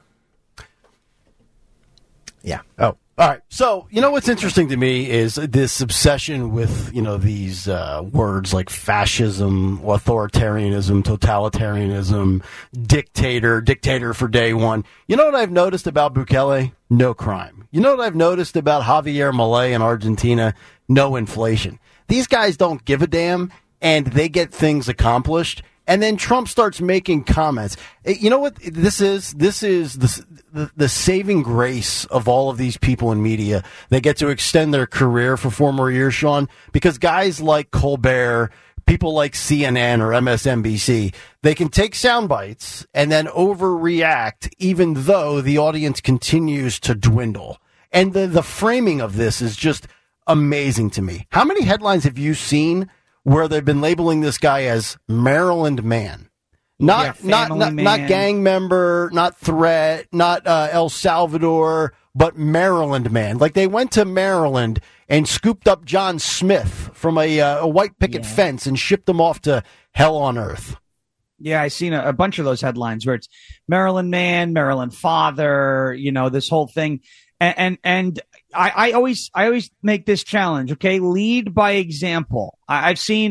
Yeah. Oh. All right. So, you know what's interesting to me is this obsession with, these words like fascism, authoritarianism, totalitarianism, dictator for day one. You know what I've noticed about Bukele? No crime. You know what I've noticed about Javier Milei in Argentina? No inflation. These guys don't give a damn, and they get things accomplished. And then Trump starts making comments. You know what this is? This is the saving grace of all of these people in media. They get to extend their career for 4 more years, Sean, because guys like Colbert, people like CNN or MSNBC, they can take sound bites and then overreact even though the audience continues to dwindle. And the framing of this is just amazing to me. How many headlines have you seen where they've been labeling this guy as Maryland man? Not gang member, not threat, not El Salvador, but Maryland man. Like they went to Maryland and scooped up John Smith from a white picket fence and shipped him off to hell on earth. Yeah, I've seen a bunch of those headlines where it's Maryland man, Maryland father, this whole thing. And I always make this challenge. Okay. Lead by example. I've seen,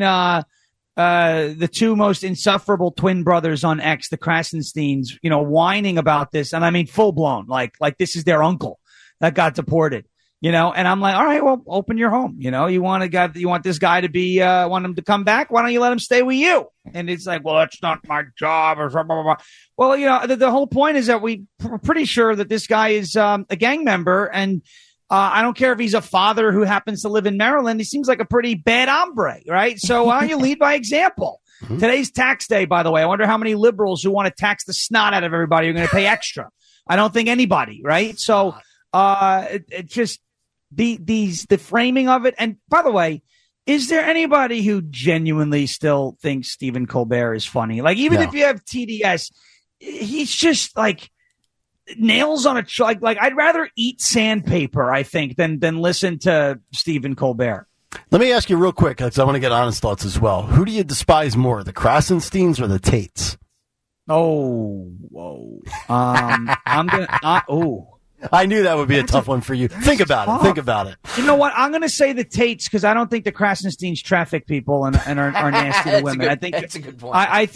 the two most insufferable twin brothers on X, the Krasensteins, whining about this. And I mean, full blown, like this is their uncle that got deported, and I'm like, all right, well, open your home. You want this guy to be, want him to come back. Why don't you let him stay with you? And it's like, well, that's not my job or blah, blah, blah. Well, the whole point is that we're pretty sure that this guy is a gang member. And I don't care if he's a father who happens to live in Maryland. He seems like a pretty bad hombre, right? So why don't you lead by example? Mm-hmm. Today's tax day, by the way. I wonder how many liberals who want to tax the snot out of everybody are going to pay extra. I don't think anybody, right? So it just the framing of it. And by the way, is there anybody who genuinely still thinks Stephen Colbert is funny? Like, even if you have TDS, he's just like nails on a chalk. Like, I'd rather eat sandpaper, I think, than listen to Stephen Colbert. Let me ask you real quick, because I want to get honest thoughts as well. Who do you despise more, the Krasensteins or the Tates? Oh, whoa. I'm gonna. I knew that would be a tough one for you. Think about it. You know what? I'm going to say the Tates because I don't think the Krasensteins traffic people and are nasty to women. I think that's a good point.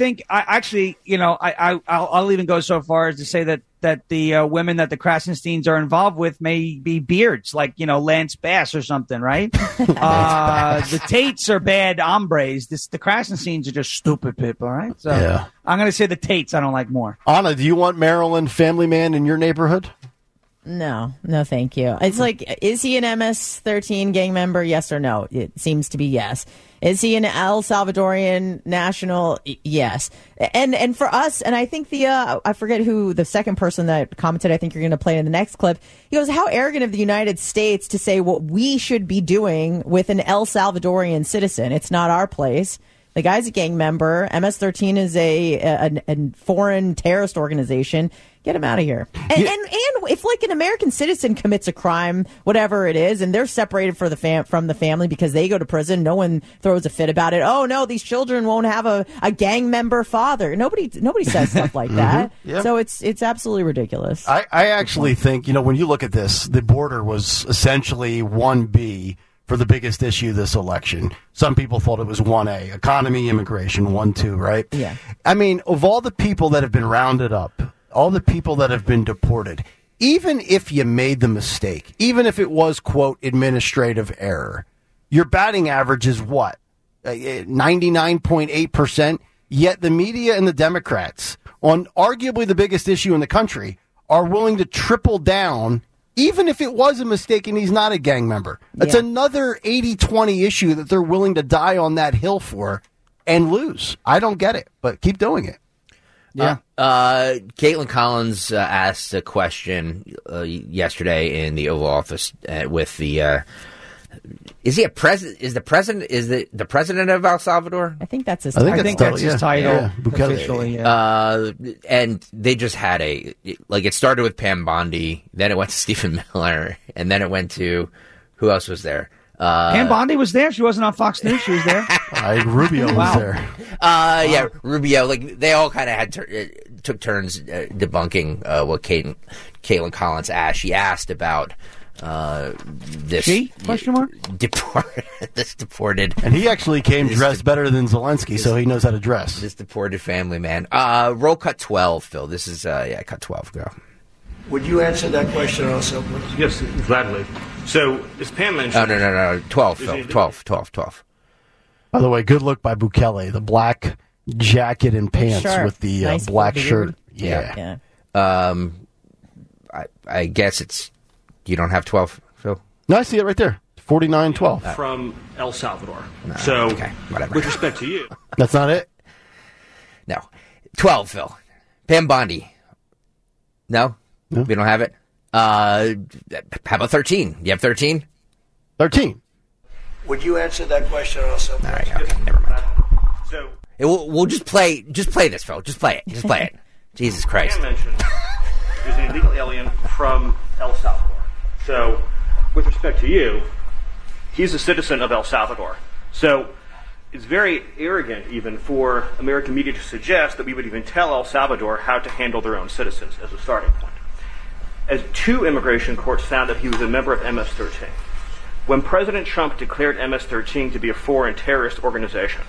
I'll even go so far as to say that the women that the Krasensteins are involved with may be beards, like, Lance Bass or something, right? The Tates are bad hombres. The Krasensteins are just stupid people, right? So I'm going to say the Tates I don't like more. Anna, do you want Maryland family man in your neighborhood? No, thank you. It's like, is he an MS-13 gang member? Yes or no? It seems to be yes. Is he an El Salvadorian national? Yes. And for us, and I think I forget who the second person that commented, I think you're going to play in the next clip. He goes, how arrogant of the United States to say what we should be doing with an El Salvadorian citizen. It's not our place. The guy's a gang member. MS-13 is a foreign terrorist organization. Get him out of here. And if like an American citizen commits a crime, whatever it is, and they're separated from the family because they go to prison, no one throws a fit about it. Oh no, these children won't have a gang member father. Nobody says stuff like that. Yeah. So it's absolutely ridiculous. I actually think, when you look at this, the border was essentially 1B for the biggest issue this election. Some people thought it was 1A, economy, immigration, 1-2, right? Yeah. I mean, of all the people that have been rounded up, all the people that have been deported, even if you made the mistake, even if it was, quote, administrative error, your batting average is what? 99.8%. Yet the media and the Democrats, on arguably the biggest issue in the country, are willing to triple down, even if it was a mistake and he's not a gang member. That's another 80-20 issue that they're willing to die on that hill for and lose. I don't get it, but keep doing it. Yeah. Caitlin Collins asked a question yesterday in the Oval Office with the. Is he a president? Is the president of El Salvador? I think that's his. I think that's his title. Yeah. Officially, and they just had it started with Pam Bondi, then it went to Stephen Miller, and then it went to who else was there? Pam Bondi was there. She wasn't on Fox News. She was there. Rubio was there. Yeah, Rubio. Like they all kind of had took turns debunking what Caitlin Collins asked. She asked about this question mark this deported, and he actually came dressed better than Zelensky, so he knows how to dress. This deported family man. Roll cut 12, Phil. This is cut 12. Go. Would you answer that question also, please? Yes, gladly. So, as Pam mentioned... No. 12, Phil. 12. By the way, good look by Bukele. The black jacket and pants with the nice black shirt. Yeah. I guess you don't have 12, Phil? No, I see it right there. 49-12. From El Salvador. Okay, whatever. With respect to you... That's not it? No. 12, Phil. Pam Bondi. No? We don't have it. How about 13? You have 13? 13. Would you answer that question also? All right, okay, never mind. So we'll just play this, Phil. Just play it. Jesus Christ. Pam mentioned is an illegal alien from El Salvador. So, with respect to you, he's a citizen of El Salvador. So, it's very arrogant even for American media to suggest that we would even tell El Salvador how to handle their own citizens as a starting point. As 2 immigration courts found that he was a member of MS-13. When President Trump declared MS-13 to be a foreign terrorist organization,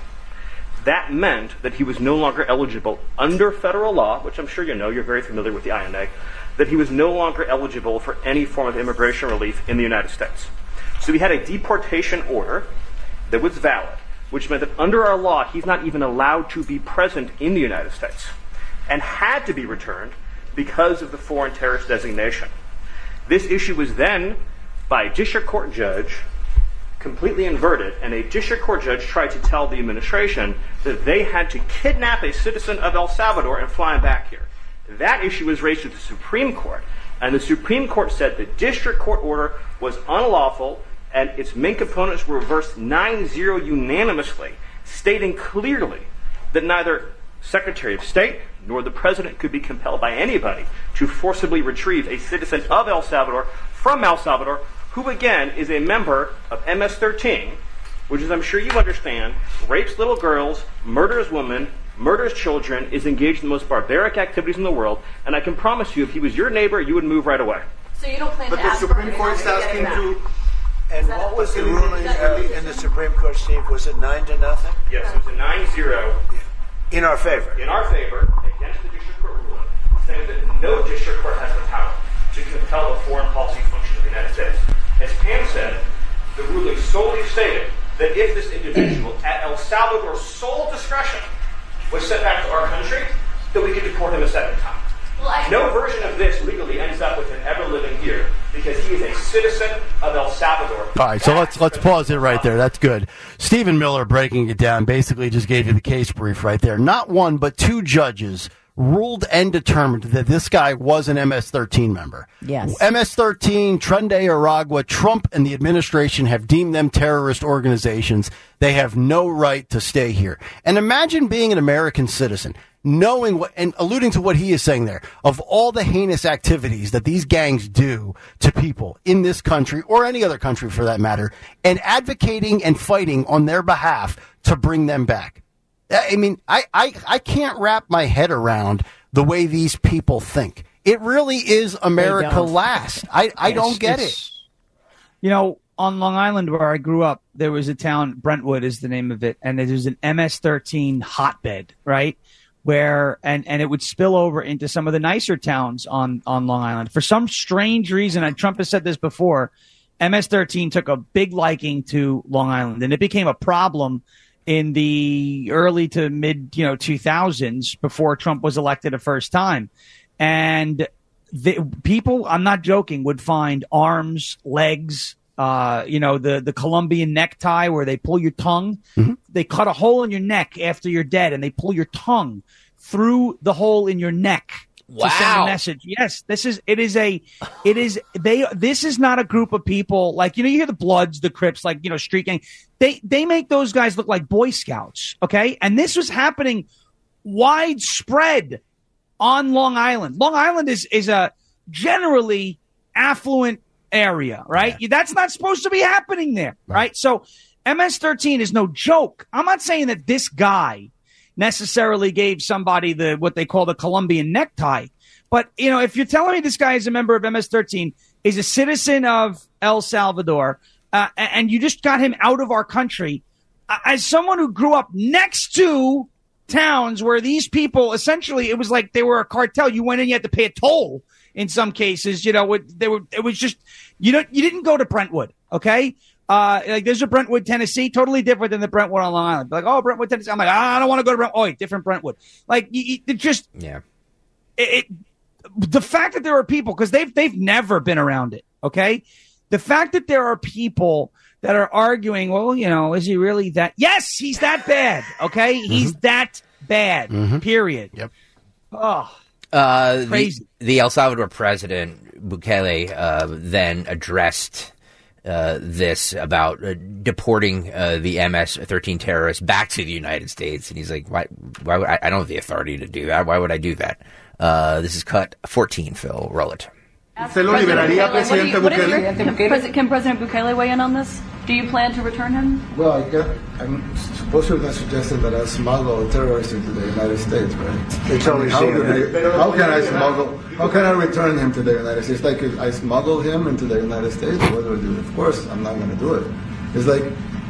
that meant that he was no longer eligible under federal law, which I'm sure you know, you're very familiar with the INA, that he was no longer eligible for any form of immigration relief in the United States. So he had a deportation order that was valid, which meant that under our law, he's not even allowed to be present in the United States and had to be returned because of the foreign terrorist designation. This issue was then, by a district court judge, completely inverted, and a district court judge tried to tell the administration that they had to kidnap a citizen of El Salvador and fly him back here. That issue was raised to the Supreme Court, and the Supreme Court said the district court order was unlawful, and its main components were reversed 9-0 unanimously, stating clearly that neither Secretary of State nor the President could be compelled by anybody to forcibly retrieve a citizen of El Salvador from El Salvador, who again is a member of MS-13, which, as I'm sure you understand, rapes little girls, murders women, murders children, is engaged in the most barbaric activities in the world, and I can promise you, if he was your neighbor, you would move right away. So you don't plan to ask for the Supreme Court's asking to... And what was the ruling in the Supreme Court, Steve? Was it 9-0? Yes, it was a 9-0. In our favor? In our favor, against the district court ruling, saying that no district court has the power to compel the foreign policy function of the United States. As Pam said, the ruling solely stated that if this individual, at El Salvador's sole discretion, was sent back to our country, that we could deport him a second time. No version of this legally ends up with him ever living here because he is a citizen of El Salvador. All right, so let's pause it right there. That's good. Stephen Miller, breaking it down, basically just gave you the case brief right there. Not one, but two judges ruled and determined that this guy was an MS-13 member. Yes. MS-13, Tren de Aragua, Trump and the administration have deemed them terrorist organizations. They have no right to stay here. And imagine being an American citizen, knowing what, and alluding to what he is saying there, of all the heinous activities that these gangs do to people in this country, or any other country for that matter, and advocating and fighting on their behalf to bring them back. I mean, I can't wrap my head around the way these people think. It really is America last. I don't get it. You know, on Long Island where I grew up, there was a town, Brentwood is the name of it, and it was an MS-13 hotbed, right? Where, and it would spill over into some of the nicer towns on Long Island. For some strange reason, and Trump has said this before, MS-13 took a big liking to Long Island, and it became a problem in the early to mid 2000s before Trump was elected a first time. And people, I'm not joking, would find arms, legs, the Colombian necktie where they pull your tongue. Mm-hmm. They cut a hole in your neck after you're dead and they pull your tongue through the hole in your neck. Wow. To send a message. Yes, this is not a group of people like, you hear the Bloods, the Crips, like, street gang. They make those guys look like Boy Scouts. Okay. And this was happening widespread on Long Island. Long Island is a generally affluent area, right? Yeah. That's not supposed to be happening there. Right. So MS-13 is no joke. I'm not saying that this guy necessarily gave somebody what they call the Colombian necktie. But, if you're telling me this guy is a member of MS-13, is a citizen of El Salvador, and you just got him out of our country, as someone who grew up next to towns where these people, essentially, it was like they were a cartel. You went in, you had to pay a toll in some cases. It was just, you didn't go to Brentwood, okay? Like there's a Brentwood, Tennessee, totally different than the Brentwood on Long Island. Like, oh, Brentwood, Tennessee. I'm like, I don't want to go to Brentwood. Oh, different Brentwood. Like, the fact that there are people, because they've never been around it. Okay, the fact that there are people that are arguing, well, is he really that? Yes, he's that bad. Okay, he's that bad. Period. Yep. Oh. Crazy. The El Salvador president Bukele then addressed this about deporting the MS-13 terrorists back to the United States, and he's like, "Why would I don't have the authority to do that? Why would I do that?" This is cut 14. Phil, roll it. ¿Se lo liberaría Presidente Bukele? Can President Bukele weigh in on this? Do you plan to return him? Well, I'm supposed to have suggested that I smuggle terrorists into the United States, right? It's always how can I return him to the United States? Like, if I smuggle him into the United States, what do I do? Of course, I'm not going to do it. It's like,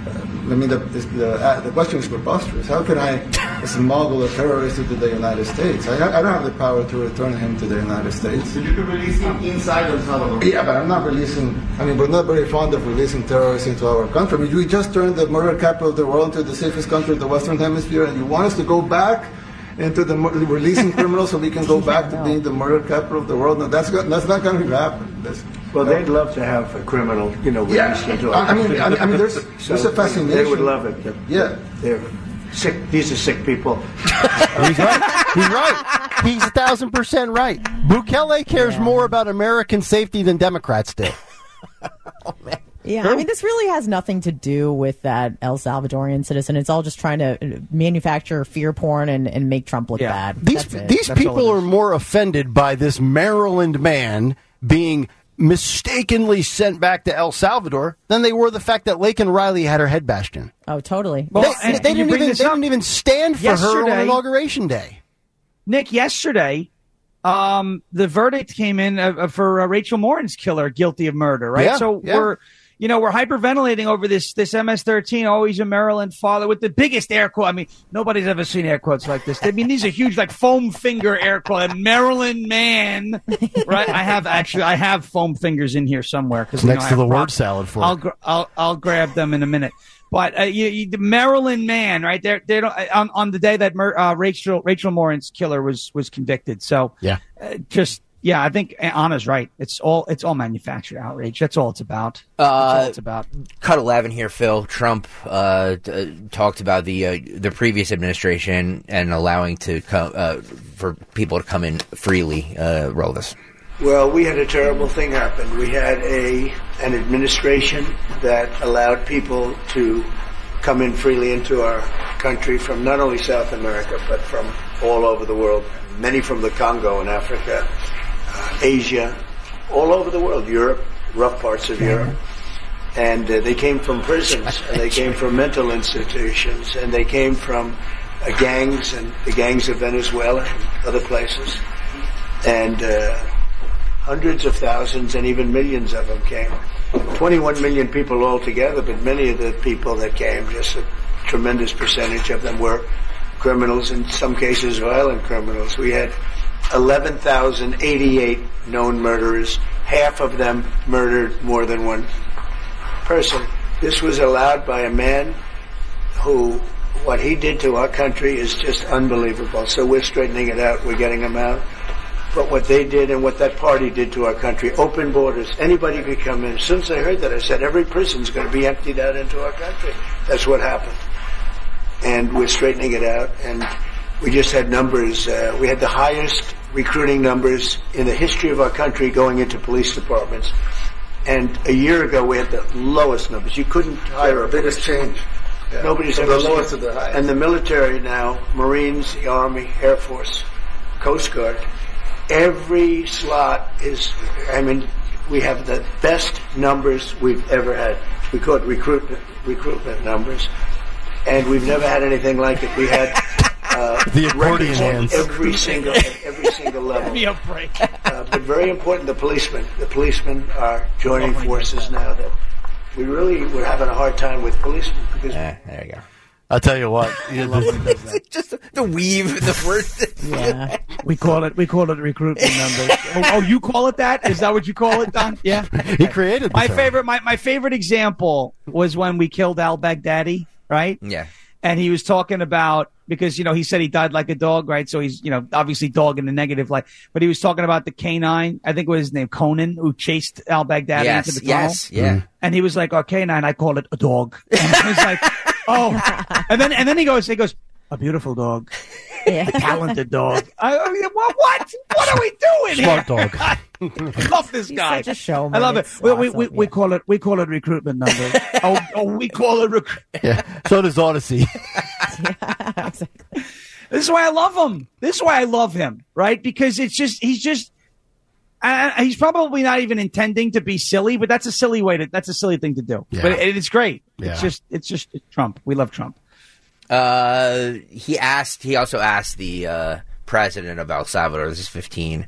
the question is preposterous. How can I smuggle a terrorist into the United States? I don't have the power to return him to the United States. So you can release him inside El Salvador? Yeah, but I'm not releasing. We're not very fond of releasing terrorists into our country. We just turned the murder capital of the world into the safest country in the Western Hemisphere, and you want us to go back into releasing criminals so we can go back to being the murder capital of the world? No, that's not going to happen. Well, they'd love to have a criminal, released into our country. There's a fascination. They would love it. Yeah. They're sick. These are sick people. He's right. He's right. He's 1,000% right. Bukele cares more about American safety than Democrats do. Oh, man. Yeah, this really has nothing to do with that El Salvadorian citizen. It's all just trying to manufacture fear porn and make Trump look bad. These people are more offended by this Maryland man being mistakenly sent back to El Salvador than they were the fact that Laken Riley had her head bashed in. Oh, totally. Well, they didn't even stand for her on Inauguration Day. Nick, yesterday, the verdict came in for Rachel Morin's killer, guilty of murder, right? Yeah, so we're hyperventilating over this MS-13, always a Maryland father with the biggest air quote. Nobody's ever seen air quotes like this. These are huge, like foam finger air quote. Maryland man, right? I have foam fingers in here somewhere because next to the word salad for. I'll grab them in a minute. But the Maryland man, right? They don't on the day that Rachel Morin's killer was convicted. So yeah, I think Anna's right. It's all manufactured outrage. That's all it's about. That's all it's about. Cut 11 here, Phil. Trump talked about the previous administration and allowing for people to come in freely. Roll this. Well, we had a terrible thing happen. We had an administration that allowed people to come in freely into our country from not only South America, but from all over the world. Many from the Congo in Africa, Asia, all over the world, Europe, rough parts of Europe. And they came from prisons, and they came from mental institutions, and they came from gangs, and the gangs of Venezuela and other places. And hundreds of thousands and even millions of them came. 21 million people altogether, but many of the people that came, just a tremendous percentage of them were criminals, in some cases violent criminals. We had 11,088 known murderers. Half of them murdered more than one person. This was allowed by a man who, what he did to our country is just unbelievable. So we're straightening it out. We're getting him out. But what they did and what that party did to our country, open borders, anybody could come in. As soon as I heard that, I said, every prison's going to be emptied out into our country. That's what happened. And we're straightening it out. And we just had numbers. We had the highest recruiting numbers in the history of our country going into police departments. And a year ago, we had the lowest numbers. You couldn't hire a biggest change. Yeah. Nobody's From ever the lowest seen. to the highest. And the military now, Marines, the Army, Air Force, Coast Guard, every slot is, we have the best numbers we've ever had. We call it recruitment numbers. And we've never had anything like it. We had the accordion hands. Every single level. Give me a break. But very important, the policemen. The policemen are joining forces now. That we're having a hard time with policemen because. There you go. I'll tell you what. Just the weave, the word. Yeah, we call it recruitment numbers. Oh, you call it that? Is that what you call it, Don? Yeah. He created my favorite. My favorite example was when we killed al-Baghdadi, right? Yeah. And he was talking about, because, he said he died like a dog, right? So he's, obviously dog in the negative light. But he was talking about the canine, I think it was his name, Conan, who chased al-Baghdadi into the tunnel. Yes, yeah. And he was like, oh, canine, I call it a dog. And I was like, oh. And then he goes, a beautiful dog. A talented dog. What? What are we doing Smart here? dog. I love this guy. Such a showman. I love it. It's We call it recruitment numbers. We call it Yeah. So does Odyssey. Exactly. This is why I love him. This is why I love him, right? Because he's probably not even intending to be silly, but that's a silly thing to do. Yeah. But it's great. Yeah. It's just Trump. We love Trump. He also asked the president of El Salvador, this is 15,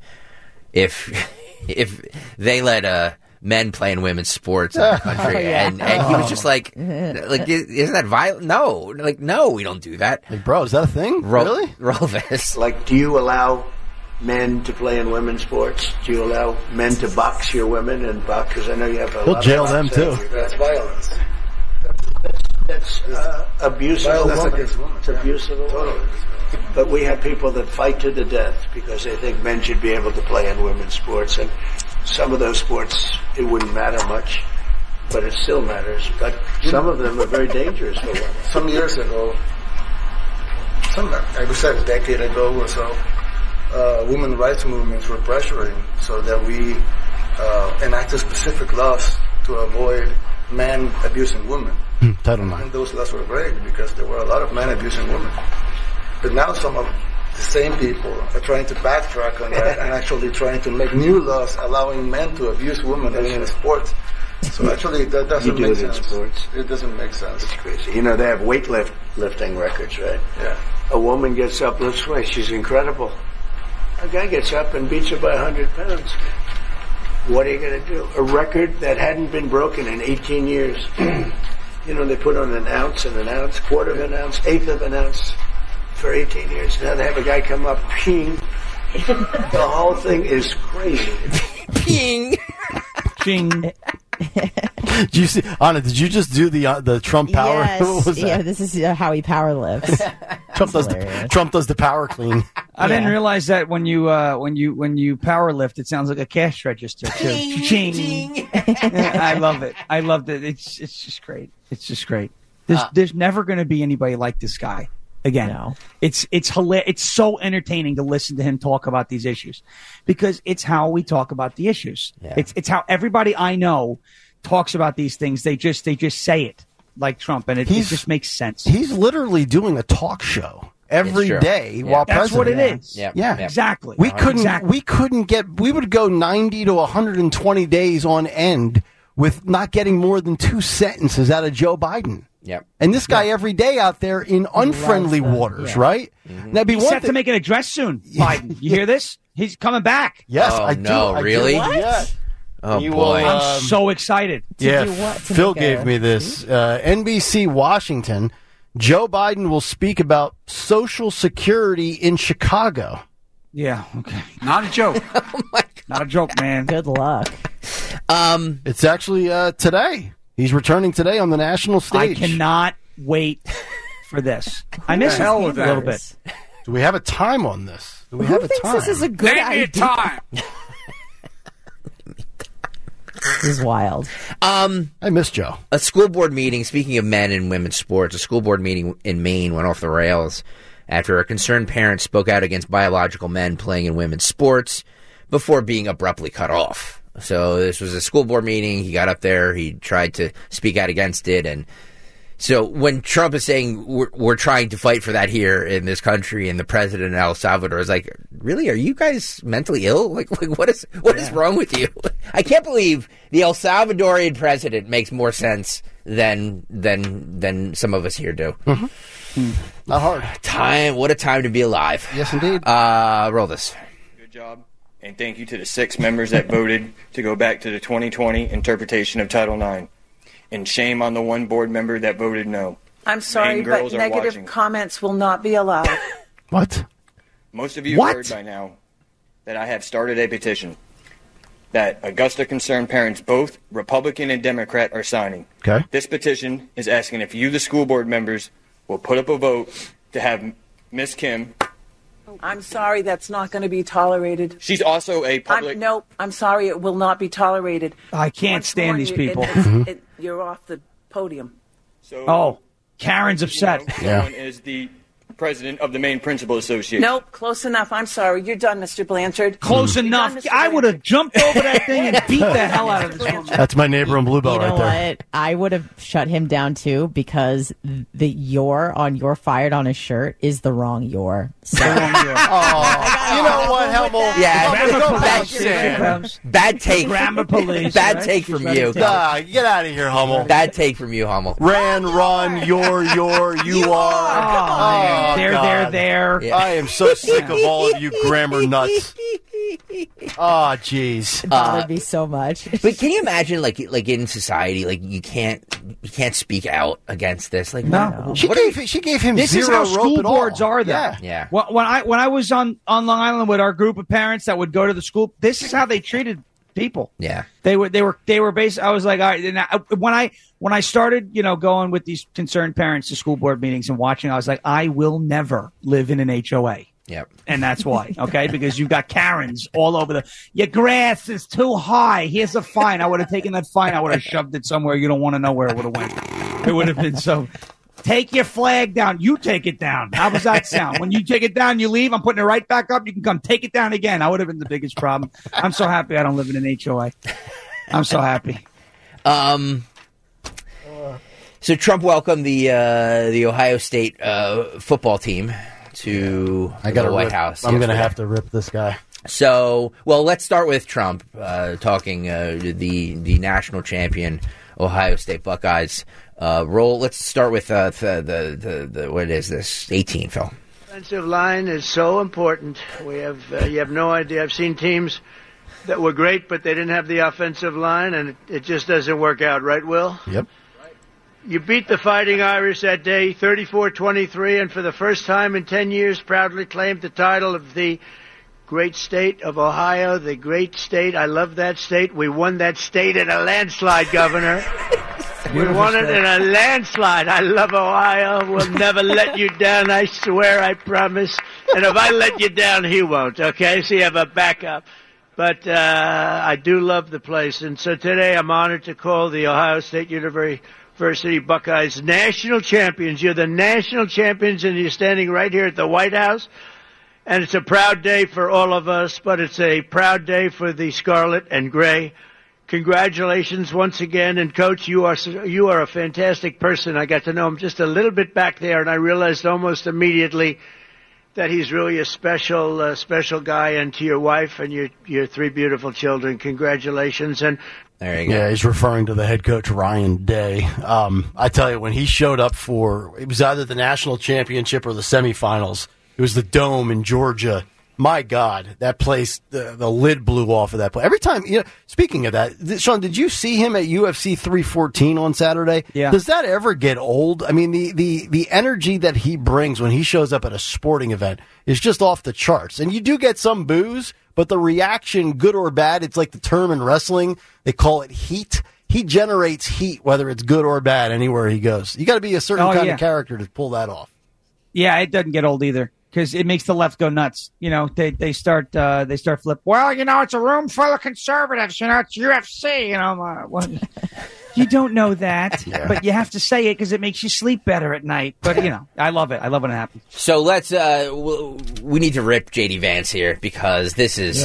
if they let men play in women's sports in the country, and he was just like, isn't that violent? No, no, we don't do that. Like, bro, is that a thing? Really? Roll this. Like, do you allow men to play in women's sports? Do you allow men to box your women and box? Because I know you have a He'll lot jail of them too. That's violence. That's abuse of a Violence woman. against women. It's abuse of a woman. Totally. But we have people that fight to the death because they think men should be able to play in women's sports. And some of those sports, it wouldn't matter much, but it still matters. But some of them are very dangerous for women. Some years ago, I would say a decade ago or so, women rights movements were pressuring so that we enacted specific laws to avoid men abusing women. Title IX. And those laws were great because there were a lot of men abusing women. But now some of the same people are trying to backtrack on that and actually trying to make new laws allowing men to abuse women in sports. So actually that doesn't make sense. Sports. It doesn't make sense. It's crazy. They have weightlifting records, right? Yeah. A woman gets up, lifts weights, she's incredible. A guy gets up and beats her by 100 pounds. What are you going to do? A record that hadn't been broken in 18 years. They put on an ounce, quarter of an ounce, eighth of an ounce for 18 years. Now they have a guy come up, ping. The whole thing is crazy. Ping. Ching. Did you see, Anna? Did you just do the Trump power? Yes. What was that? Yeah, this is how he power lifts. Trump does the power clean. I didn't realize that when you power lift, it sounds like a cash register too. Ching. I love it. I loved it. It's just great. It's just great. There's never going to be anybody like this guy again. No. It's hilarious. It's so entertaining to listen to him talk about these issues because it's how we talk about the issues. Yeah. It's how everybody I know talks about these things. They just say it like Trump, and it just makes sense. He's literally doing a talk show every day while that's president. what it is. Yeah, exactly. We would go 90 to 120 days on end with not getting more than 2 sentences out of Joe Biden. Yep. And this guy every day out there in unfriendly waters, right? Mm-hmm. That'd be He's one set to make an address soon. Biden, you hear this? He's coming back. Yes, Oh, I do. no, I do. really? Yeah. Oh, You boy. will, I'm so excited. Yeah, do what? To Phil make gave a- me this. NBC Washington, Joe Biden will speak about Social Security in Chicago. Yeah, okay. Not a joke. Not a joke, man. Good luck. It's actually today. He's returning today on the national stage. I cannot wait for this. I miss hell with that a little bit. Do we have a time on this? Do we Who have a thinks time? this is a good idea? time. This is wild. I miss Joe. A school board meeting, speaking of men and women's sports, a school board meeting in Maine went off the rails after a concerned parent spoke out against biological men playing in women's sports before being abruptly cut off. So this was a school board meeting. He got up there. He tried to speak out against it. And so when Trump is saying we're trying to fight for that here in this country, and the president of El Salvador is like, really? Are you guys mentally ill? Like what is wrong with you? I can't believe the El Salvadorian president makes more sense than some of us here do. Mm-hmm. Not hard. What a time to be alive. Yes, indeed. Roll this. Good job. And thank you to the 6 members that voted to go back to the 2020 interpretation of Title IX. And shame on the 1 board member that voted no. I'm sorry, Maine but girls are negative watching. comments will not be allowed. What? Most of you have heard by now that I have started a petition that Augusta concerned parents, both Republican and Democrat, are signing. Okay. This petition is asking if you, the school board members, will put up a vote to have Miss Kim. I'm sorry, that's not going to be tolerated. She's also a public. Nope, I'm sorry, it will not be tolerated. I can't stand these people. You're off the podium. So, Oh, Karen's upset. someone is the president of the Maine Principal Association. Nope, close enough. I'm sorry. You're done, Mr. Blanchard. Close enough. I would have jumped over that thing and beat the hell out of this woman. That's my neighbor in Bluebell You know right there. what? I would have shut him down too because the "your" on "you're fired" on his shirt is the wrong "your." So. You know what, Helmel? Yeah, Go back, Sam. Bad take. Grammar police. Bad right? take She's from ready you. to tell. Get out of here, Hummel. Bad take from you, Hummel. Run, you are. There. I am so sick of all of you grammar nuts. Oh, jeez. It bothered me so much. But can you imagine, like in society, like you can't speak out against this? Like, No. She gave him This zero is how rope school at all. boards are, though. Yeah. When I was on Long Island with our group of parents that would go to the school, this is how they treated people. Yeah. They were based. I was like, all right. And when I started, going with these concerned parents to school board meetings and watching, I was like, I will never live in an HOA. Yep. And that's why, okay? Because you've got Karens all over your grass is too high. Here's a fine. I would have taken that fine. I would have shoved it somewhere. You don't want to know where it would have went. It would have been so. Take your flag down. You take it down. How does that sound? When you take it down, you leave. I'm putting it right back up. You can come take it down again. I would have been the biggest problem. I'm so happy I don't live in an HOA. I'm so happy. So Trump welcomed the Ohio State football team to the White House. I'm going to have to rip this guy. So, well, let's start with Trump talking the national champion Ohio State Buckeyes. Let's start with the what is this? 18, Phil. Offensive line is so important. We have you have no idea. I've seen teams that were great, but they didn't have the offensive line, and it just doesn't work out, right, Will? Yep. You beat the Fighting Irish that day, 34-23, and for the first time in 10 years proudly claimed the title of the great state of Ohio, the great state. I love that state. We won that state in a landslide, Governor. We won it in a landslide. I love Ohio. We'll never let you down. I swear, I promise. And if I let you down, he won't, okay? So you have a backup. But I do love the place. And so today I'm honored to call the Ohio State University Buckeyes national champions. You're the national champions, and you're standing right here at the White House. And it's a proud day for all of us, but it's a proud day for the Scarlet and Gray. Congratulations once again. And, Coach, you are a fantastic person. I got to know him just a little bit back there, and I realized almost immediately that he's really a special guy. And to your wife and your three beautiful children, congratulations. And there you go. Yeah, he's referring to the head coach, Ryan Day. I tell you, when he showed up it was either the national championship or the semifinals. It was the Dome in Georgia. My God, that place, the lid blew off of that place. Every time, speaking of that, Sean, did you see him at UFC 314 on Saturday? Yeah. Does that ever get old? I mean, the energy that he brings when he shows up at a sporting event is just off the charts. And you do get some boos, but the reaction, good or bad, it's like the term in wrestling. They call it heat. He generates heat, whether it's good or bad, anywhere he goes. You got to be a certain kind of character to pull that off. Yeah, it doesn't get old either. Because it makes the left go nuts. They start flip. Well, it's a room full of conservatives. It's UFC. You don't know that, but you have to say it because it makes you sleep better at night. But I love it. I love when it happens. So let's. We need to rip JD Vance here because this is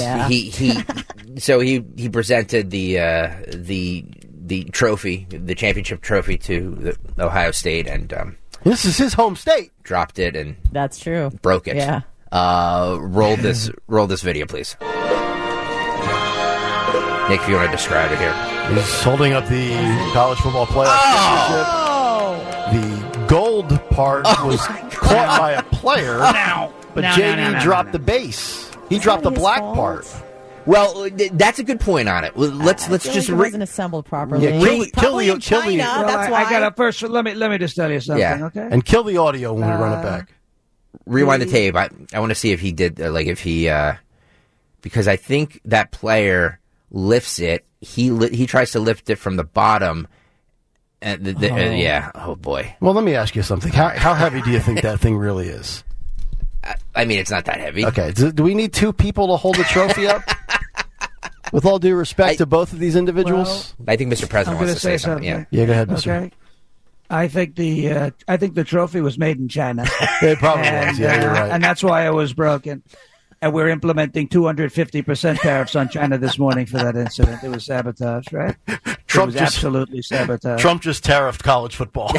he presented the trophy, the championship trophy to the Ohio State, and this is his home state. Dropped it and that's true. Broke it. Yeah. Roll this video, please. Nick, if you want to describe it here. He's holding up the college football playoff championship. The gold part was caught by a player, but JD dropped the base. He dropped the black part. Well, that's a good point on it. Well, let's just it wasn't assembled properly. Yeah, kill the that's why. I got to first. Let me just tell you something, okay? And kill the audio when we run it back. Rewind the tape. I want to see if he did because I think that player lifts it. He tries to lift it from the bottom. And oh boy. Well, let me ask you something. How heavy do you think that thing really is? I mean, it's not that heavy. Okay. Do we need two people to hold the trophy up? With all due respect to both of these individuals, I think Mr. President wants to say something. Yeah, go ahead, Mr. Okay. I think the trophy was made in China. It probably was. Yeah, you're right. And that's why it was broken. And we're implementing 250% tariffs on China this morning for that incident. It was sabotage, right? Trump was absolutely sabotage. Trump just tariffed college football.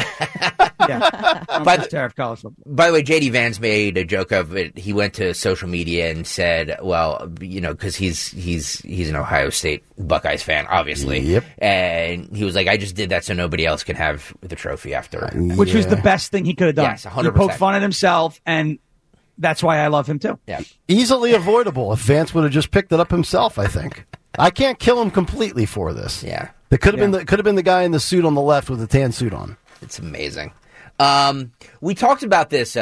By the way, JD Vance made a joke of it. He went to social media and said, well, because he's an Ohio State Buckeyes fan, obviously. Yep. And he was like, I just did that so nobody else can have the trophy after. Which was the best thing he could have done. Yes, 100%. He poked fun at himself, and that's why I love him, too. Yeah. Easily avoidable if Vance would have just picked it up himself, I think. I can't kill him completely for this. Yeah. It could have been the guy in the suit on the left with the tan suit on. It's amazing. We talked about this.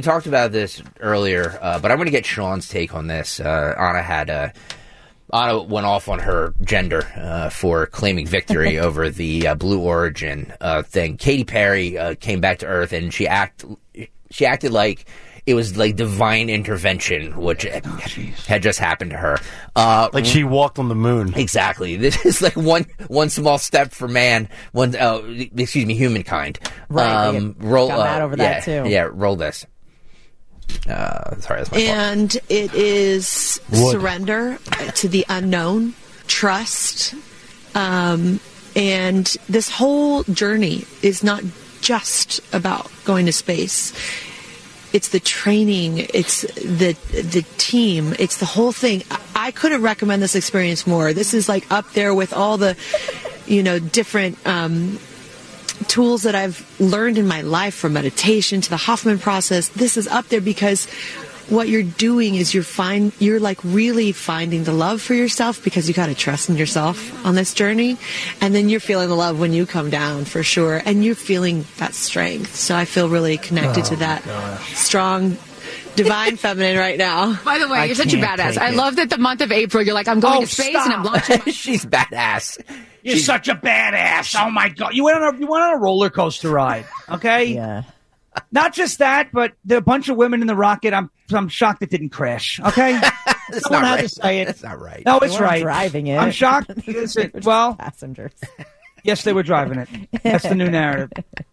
Earlier, but I'm going to get Sean's take on this. Anna went off on her gender for claiming victory over the Blue Origin thing. Katy Perry came back to Earth, and she acted like it was like divine intervention, which had just happened to her. Like she walked on the moon. Exactly. This is like one small step for man. Humankind. Right. Roll. Got mad over that too. Yeah. Roll this. Sorry, that's my fault. And it is surrender to the unknown, trust, and this whole journey is not just about going to space. It's the training, it's the team, it's the whole thing. I couldn't recommend this experience more. This is like up there with all the, different tools that I've learned in my life, from meditation to the Hoffman process. This is up there because what you're doing is you're like really finding the love for yourself, because you got to trust in yourself on this journey. And then you're feeling the love when you come down, for sure. And you're feeling that strength. So I feel really connected to that strong divine feminine right now. By the way, you're such a badass. I love that the month of April, you're like, I'm going to space and I'm launching. She's badass. You're such a badass. Oh my God. You went on a roller coaster ride. Okay. Yeah. Not just that, but there are a bunch of women in the rocket. I'm shocked it didn't crash. Okay. Someone had to say it. That's not right. No, They it's weren't right. driving it. I'm shocked. Listen, well, passengers. Yes, they were driving it. That's the new narrative.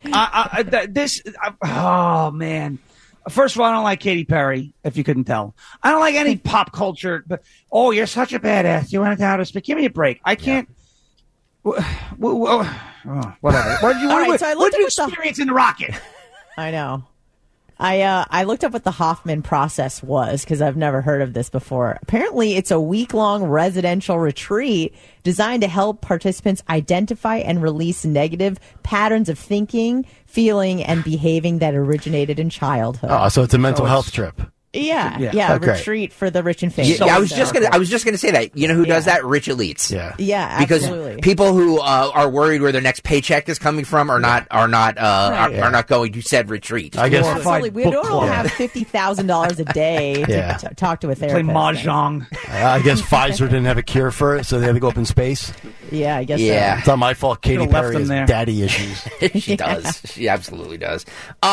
Oh man. First of all, I don't like Katy Perry, if you couldn't tell. I don't like any pop culture. But you're such a badass. You went into outer space. Give me a break. I can't. Whatever. What did you experience in the rocket? I know. I looked up what the Hoffman process was because I've never heard of this before. Apparently, it's a week-long residential retreat designed to help participants identify and release negative patterns of thinking, feeling, and behaving that originated in childhood. Oh, so it's a mental health trip. Yeah, Okay. retreat for the rich and famous. I was just gonna say that. You know who does that? Rich elites. Yeah, because absolutely. people who are worried where their next paycheck is coming from are not going to said retreat. I guess we don't all have $50,000 a day to talk to a therapist. Play mahjong. I guess Pfizer didn't have a cure for it, so they had to go up in space. Yeah, I guess so. It's not my fault. Katy Could've left Perry them has there. daddy issues. She does. She absolutely does.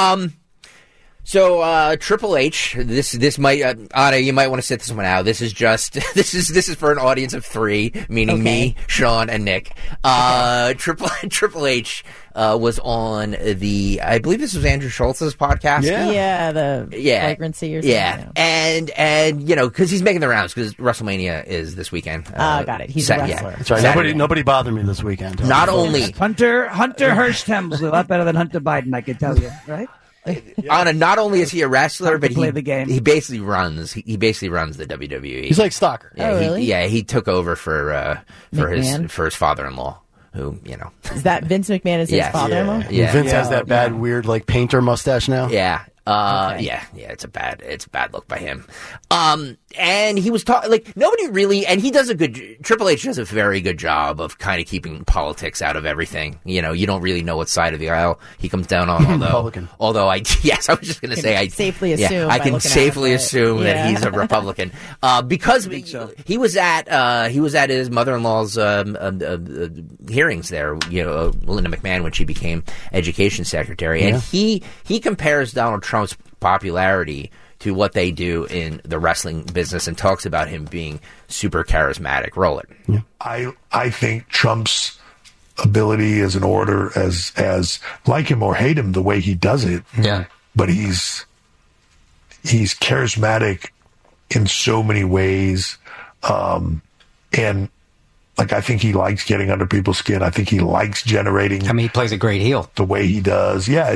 So Triple H, this might Anna, you might want to sit this one out. This is just this is for an audience of 3, meaning me, Sean, and Nick. Triple H was on I believe this was Andrew Schultz's podcast. The flagrancy or something. And you know, because he's making the rounds because WrestleMania is this weekend. Got it. He's a wrestler. That's right. Nobody bothered me this weekend. Not only Hunter Hearst Helmsley, a lot better than Hunter Biden, I can tell you, right? Anna, not only is he a wrestler, but play the game. he basically runs. He basically runs the WWE. He's like Stalker. Yeah, really? he took over for McMahon? his father-in-law, who Is that Vince McMahon is his father-in-law? Yeah. Vince has that bad, weird, like painter mustache now. Yeah. It's a bad look by him. And he was nobody really, and Triple H does a very good job of kind of keeping politics out of everything. You know, you don't really know what side of the aisle he comes down on. Republican. Although I was just going to say, I safely assume. I can safely assume that he's a Republican, because he was at his mother-in-law's hearings there. You know, Linda McMahon, when she became education secretary, and he compares Donald Trump's popularity to what they do in the wrestling business and talks about him being super charismatic. Roll it. Yeah. I think Trump's ability as an orator, as like him or hate him, the way he does it. Yeah. But he's charismatic in so many ways. And like, I think he likes getting under people's skin. I think he likes generating. I mean, he plays a great heel the way he does. Yeah.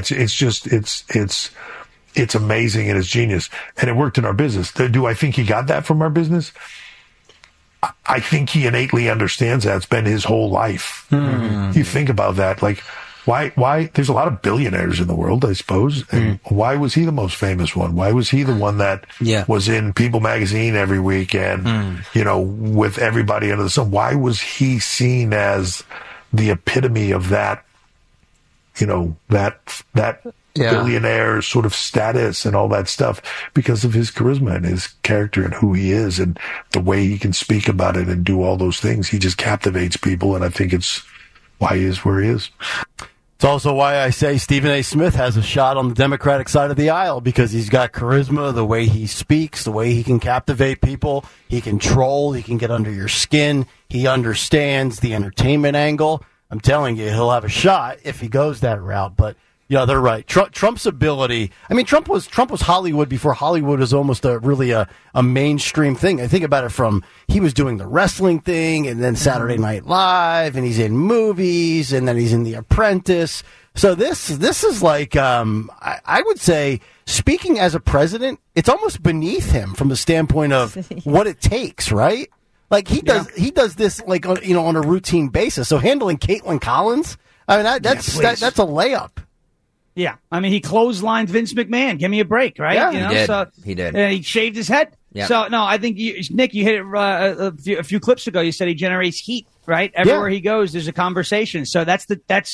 It's amazing and it's genius. And it worked in our business. Do I think he got that from our business? I think he innately understands that. It's been his whole life. Mm-hmm. You think about that. Like, why there's a lot of billionaires in the world, I suppose. And why was he the most famous one? Why was he the one that was in People magazine every week and, you know, with everybody under the sun? Why was he seen as the epitome of that, you know, that billionaire sort of status and all that stuff? Because of his charisma and his character and who he is and the way he can speak about it and do all those things. He just captivates people, and I think it's why he is where he is. It's also why I say Stephen A. Smith has a shot on the Democratic side of the aisle, because he's got charisma, the way he speaks, the way he can captivate people. He can troll. He can get under your skin. He understands the entertainment angle. I'm telling you, he'll have a shot if he goes that route. But yeah, they're right. Trump's ability. I mean, Trump was Hollywood before Hollywood was almost a mainstream thing. I think about it from he was doing the wrestling thing, and then Saturday Night Live, and he's in movies, and then he's in The Apprentice. So this is like I would say, speaking as a president, it's almost beneath him from the standpoint of what it takes, right? Like he does this like on a routine basis. So handling Caitlin Collins, I mean that's a layup. Yeah, I mean, he clotheslined Vince McMahon. Give me a break, right? Yeah, you know? He did. He shaved his head. Yep. So, no, I think, Nick, you hit it a few clips ago. You said he generates heat, right? Everywhere he goes, there's a conversation. So that's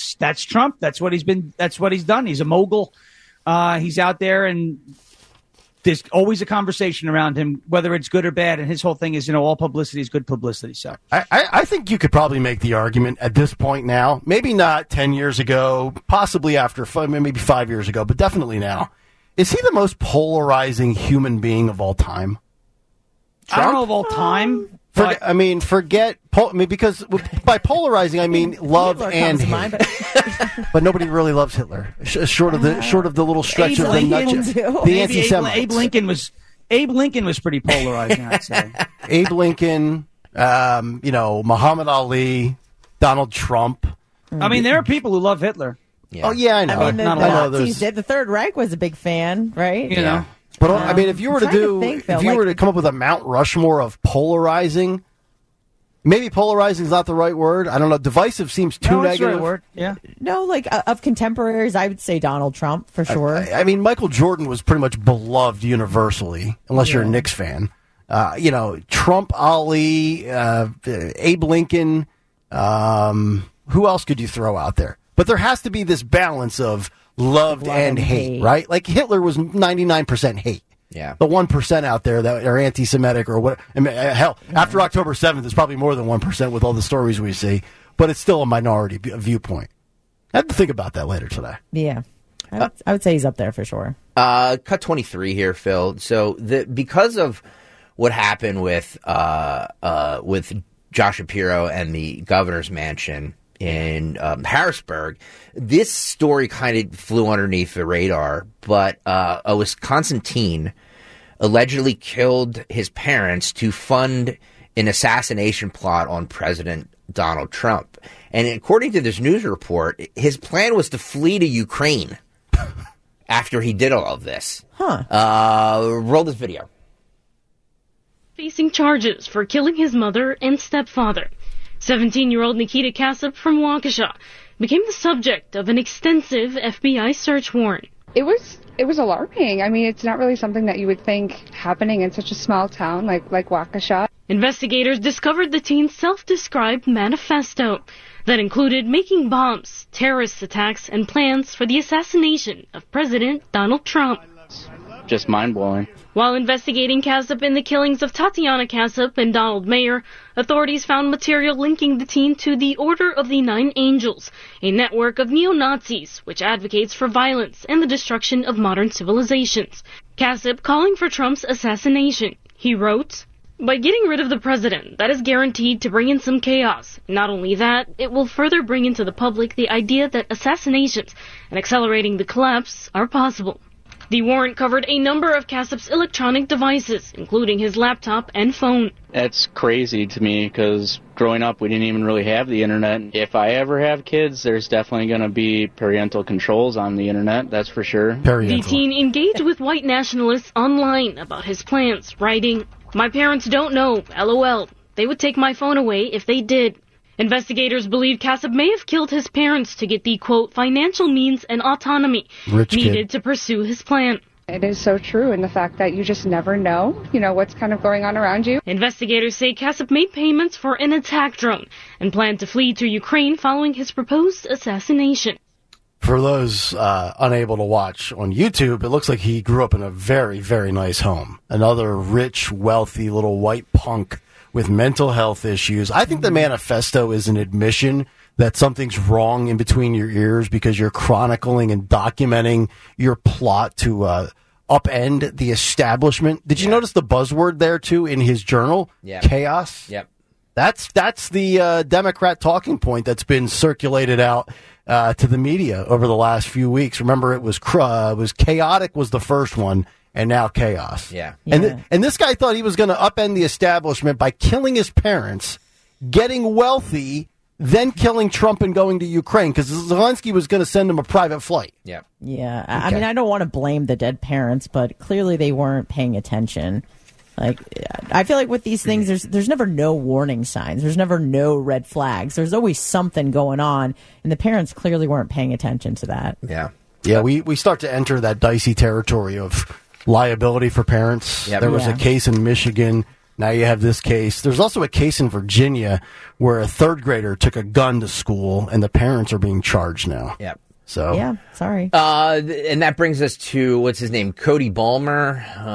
Trump. That's what he's done. He's a mogul. He's out there, and there's always a conversation around him, whether it's good or bad. And his whole thing is, all publicity is good publicity. So I think you could probably make the argument at this point now, maybe not 10 years ago, possibly after maybe 5 years ago, but definitely now. Is he the most polarizing human being of all time? I don't know of all time. Forget because by polarizing I mean love Hitler and hate. mind, but nobody really loves Hitler. Short of the little stretch of the nutshell, the anti-Semites. Abe Lincoln was pretty polarizing, I'd say. Abe Lincoln, Muhammad Ali, Donald Trump. I mean, there are people who love Hitler. Yeah. Oh yeah, I know. I mean, the Nazis did. The Third Reich was a big fan, right? You know. But I mean, if you were to come up with a Mount Rushmore of polarizing, maybe polarizing is not the right word. I don't know. Divisive seems too negative. That's the right word. Yeah. No, of contemporaries, I would say Donald Trump for sure. I mean, Michael Jordan was pretty much beloved universally, unless you're a Knicks fan. Trump, Ali, Abe Lincoln. Who else could you throw out there? But there has to be this balance of love and hate, right? Like Hitler was 99% hate. Yeah. The 1% out there that are anti-Semitic or what? I mean, hell, after October 7th, it's probably more than 1% with all the stories we see, but it's still a minority viewpoint. I have to think about that later today. Yeah. I would say he's up there for sure. Cut 23 here, Phil. So because of what happened with Josh Shapiro and the governor's mansion in Harrisburg, this story kind of flew underneath the radar, but a Wisconsin teen allegedly killed his parents to fund an assassination plot on President Donald Trump. And according to this news report, his plan was to flee to Ukraine after he did all of this. Roll this video. Facing charges for killing his mother and stepfather, 17-year-old Nikita Kassup from Waukesha became the subject of an extensive FBI search warrant. It was alarming. I mean, it's not really something that you would think happening in such a small town like Waukesha. Investigators discovered the teen's self-described manifesto that included making bombs, terrorist attacks, and plans for the assassination of President Donald Trump. Just mind-blowing. While investigating Kassup in the killings of Tatiana Kassup and Donald Mayer, authorities found material linking the teen to the Order of the Nine Angels, a network of neo-Nazis which advocates for violence and the destruction of modern civilizations. Kassup calling for Trump's assassination. He wrote, "By getting rid of the president, that is guaranteed to bring in some chaos. Not only that, it will further bring into the public the idea that assassinations and accelerating the collapse are possible." The warrant covered a number of Kassup's electronic devices, including his laptop and phone. That's crazy to me because growing up, we didn't even really have the internet. If I ever have kids, there's definitely going to be parental controls on the internet, that's for sure. The teen engaged with white nationalists online about his plans, writing, "My parents don't know, LOL. They would take my phone away if they did." Investigators believe Kassup may have killed his parents to get the, quote, financial means and autonomy needed to pursue his plan. It is so true in the fact that you just never know, what's kind of going on around you. Investigators say Kassup made payments for an attack drone and planned to flee to Ukraine following his proposed assassination. For those unable to watch on YouTube, it looks like he grew up in a very, very nice home. Another rich, wealthy little white punk with mental health issues. I think the manifesto is an admission that something's wrong in between your ears because you're chronicling and documenting your plot to upend the establishment. Did you notice the buzzword there, too, in his journal? Yeah. Chaos? Yep. That's the Democrat talking point that's been circulated out to the media over the last few weeks. Remember, it was chaotic was the first one. And now chaos. Yeah. And this guy thought he was going to upend the establishment by killing his parents, getting wealthy, then killing Trump and going to Ukraine because Zelensky was going to send him a private flight. Yeah. Yeah. Okay. I mean, I don't want to blame the dead parents, but clearly they weren't paying attention. Like, I feel like with these things, there's never no warning signs. There's never no red flags. There's always something going on, and the parents clearly weren't paying attention to that. Yeah. Yeah, we start to enter that dicey territory of liability for parents. Yep. There was a case in Michigan. Now you have this case. There's also a case in Virginia where a third grader took a gun to school, and the parents are being charged now. Yep. So yeah, sorry. And that brings us to what's his name, Cody Balmer,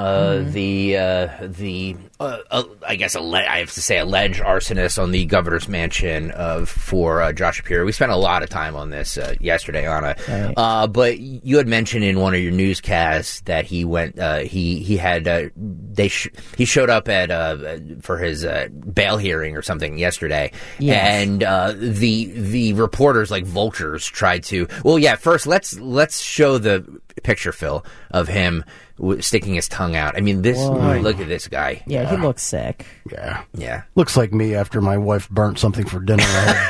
I guess I have to say alleged arsonist on the governor's mansion for Josh Shapiro. We spent a lot of time on this yesterday, Anna. Right. But you had mentioned in one of your newscasts that he went. He showed up at for his bail hearing or something yesterday, and the reporters like vultures tried to. Well, yeah. First, let's show the picture, Phil, of him sticking his tongue out. I mean, look at this guy. Yeah, he looks sick. Yeah. Looks like me after my wife burnt something for dinner.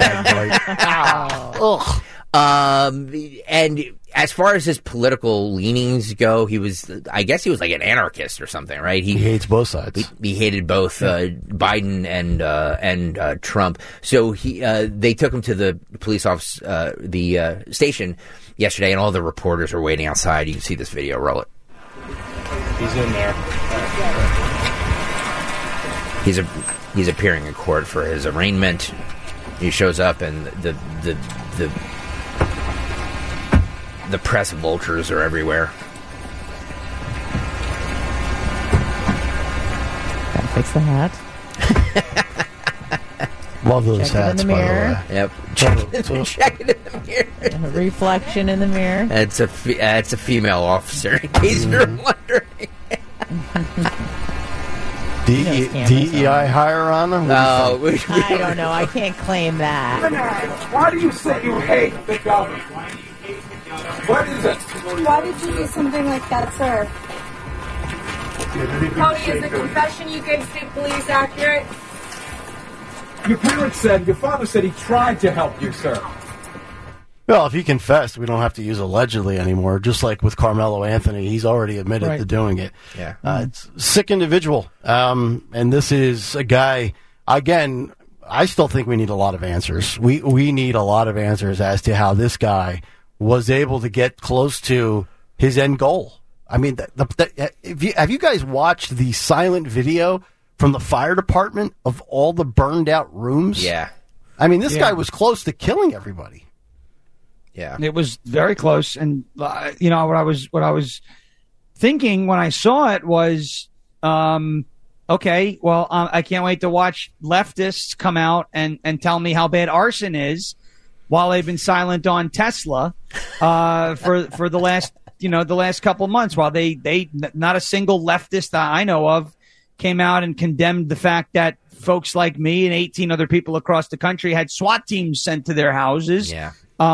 Ugh. And as far as his political leanings go, I guess he was like an anarchist or something, right? He hates both sides. He hated both Biden and Trump. So they took him to the police office, the station yesterday, and all the reporters were waiting outside. You can see this video. Roll it. He's in there. He's appearing in court for his arraignment. He shows up, and the press vultures are everywhere. Gotta fix the hat. Love those hats, by the way. Yep. Check it in the mirror. A reflection in the mirror. It's a female officer, in case you're wondering. DEI hire on them? I don't know. I can't claim that. Why do you say you hate the government? What is it? Why did you do something like that, sir? Cody, is the confession you gave to police accurate? Your father said he tried to help you, sir. Well, if he confessed, we don't have to use allegedly anymore. Just like with Carmelo Anthony, he's already admitted to doing it. Yeah. It's a sick individual. And this is a guy, again, I still think we need a lot of answers. We need a lot of answers as to how this guy was able to get close to his end goal. I mean, have you guys watched the silent video from the fire department of all the burned out rooms? Yeah. I mean, this guy was close to killing everybody. Yeah. It was very close. And, what I was thinking when I saw it was, okay, well, I can't wait to watch leftists come out and tell me how bad arson is while they've been silent on Tesla, for the last couple of months, while they not a single leftist that I know of came out and condemned the fact that folks like me and 18 other people across the country had SWAT teams sent to their houses. Yeah.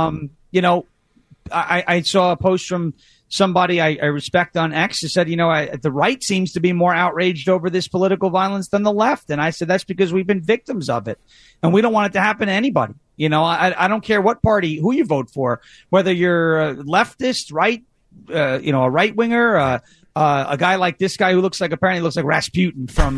I saw a post from somebody I respect on X that said, the right seems to be more outraged over this political violence than the left. And I said, that's because we've been victims of it and we don't want it to happen to anybody. I don't care what party, who you vote for, whether you're a leftist, right, a right winger, a guy like this guy who apparently looks like Rasputin from,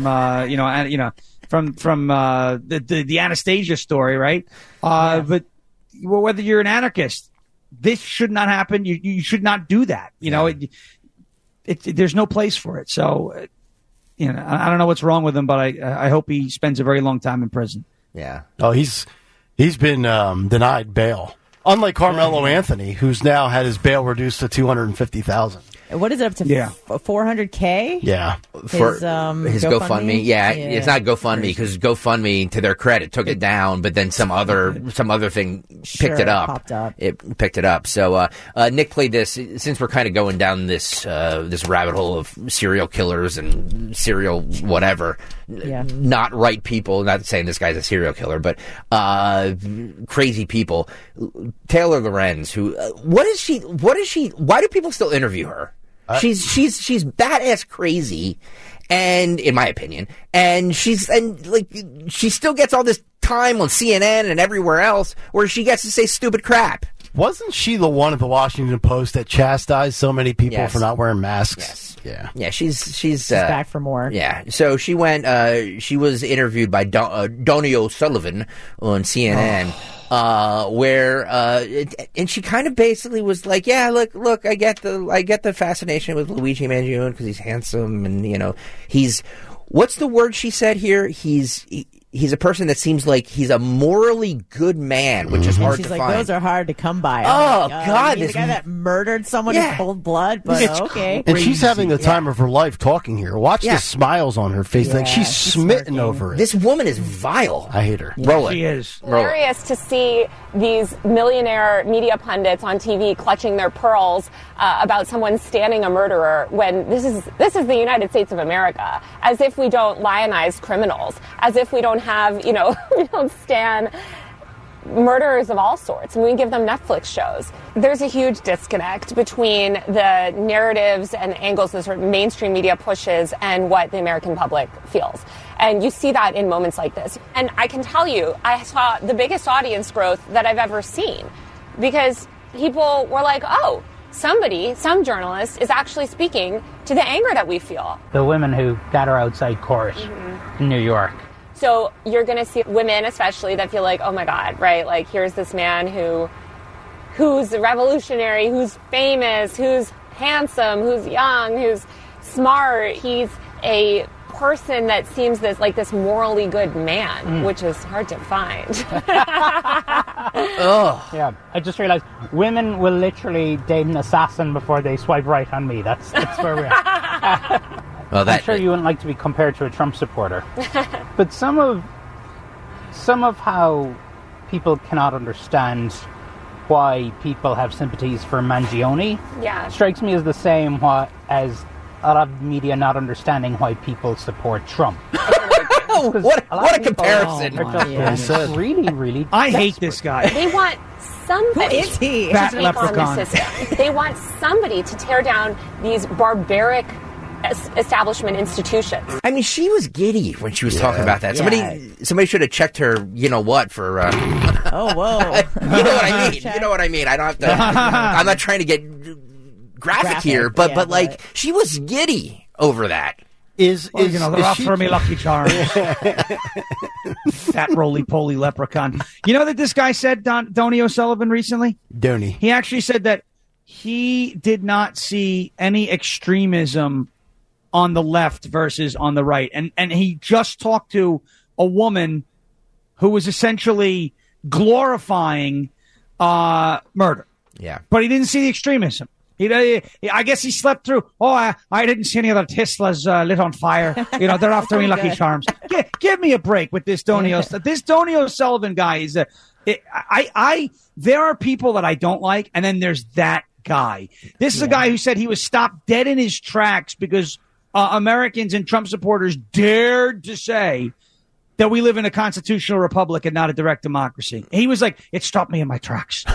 from the Anastasia story, right? But whether you're an anarchist, this should not happen. You should not do that. There's no place for it. So, I don't know what's wrong with him, but I hope he spends a very long time in prison. Yeah. Oh, he's been denied bail. Unlike Carmelo Anthony, who's now had his bail reduced to $250,000. What is it up to? $400K? Yeah. For his GoFundMe. Yeah, it's not GoFundMe because GoFundMe, to their credit, took it down, but then some other thing picked it up. Popped up. It picked it up. So Nick played this, since we're kind of going down this rabbit hole of serial killers and serial whatever. Yeah. Not right people. Not saying this guy's a serial killer, but crazy people. Taylor Lorenz, who what is she? Why do people still interview her? She's badass crazy, and in my opinion, and she still gets all this time on CNN and everywhere else where she gets to say stupid crap. Wasn't she the one at the Washington Post that chastised so many people for not wearing masks? Yes. Yeah. She's back for more. Yeah. So she went. She was interviewed by Donnie O'Sullivan on CNN. And she kind of basically was like, yeah, look, I get the fascination with Luigi Mangione because he's handsome and, he's, what's the word she said here? He's he's a person that seems like he's a morally good man, which is hard She's to like, find. those are hard to come by. Oh, I'm like, God, the this guy that murdered someone in cold blood, but okay. And she's having the time of her life talking here. Watch Yeah. the smiles on her face. Like she's smitten over it. This woman is vile. I hate her. Roll it. She is. Hilarious to see these millionaire media pundits on TV clutching their pearls about someone standing a murderer when this is the United States of America, as if we don't lionize criminals, as if we don't have, we don't stand murderers of all sorts, and we give them Netflix shows. There's a huge disconnect between the narratives and angles that sort of mainstream media pushes and what the American public feels. And you see that in moments like this. And I can tell you, I saw the biggest audience growth that I've ever seen, because people were like, oh, some journalist is actually speaking to the anger that we feel. The women who gather outside court in New York. So you're going to see women especially that feel like, oh my God, right? Like, here's this man who's revolutionary, who's famous, who's handsome, who's young, who's smart. He's a person that seems this morally good man, which is hard to find. Yeah, I just realized women will literally date an assassin before they swipe right on me. That's where we are. Well, I'm sure you wouldn't like to be compared to a Trump supporter, but some of how people cannot understand why people have sympathies for Mangione strikes me as the same as a lot of media not understanding why people support Trump. What a comparison! Really, really. I hate this guy. They want somebody. Who is he? Fat to reform leprechaun. the system. They want somebody to tear down these barbaric establishment institutions. I mean, she was giddy when she was talking about that. Somebody should have checked her. You know what? For oh, whoa. You know what I mean. You know what I mean. I don't have to. I'm not trying to get graphic here, but like she was giddy over that. They're offering me Lucky Charms. Fat roly-poly leprechaun. You know that this guy said, Donny O'Sullivan, recently? Donny. He actually said that he did not see any extremism on the left versus on the right. And he just talked to a woman who was essentially glorifying murder. Yeah. But he didn't see the extremism. I guess he slept through. Oh, I didn't see any other Teslas lit on fire. They're after me Lucky Charms. Give me a break with this Donny O'Sullivan. This Donny O'Sullivan guy is there are people that I don't like, and then there's that guy. This is a guy who said he was stopped dead in his tracks because Americans and Trump supporters dared to say that we live in a constitutional republic and not a direct democracy. He was like, it stopped me in my tracks.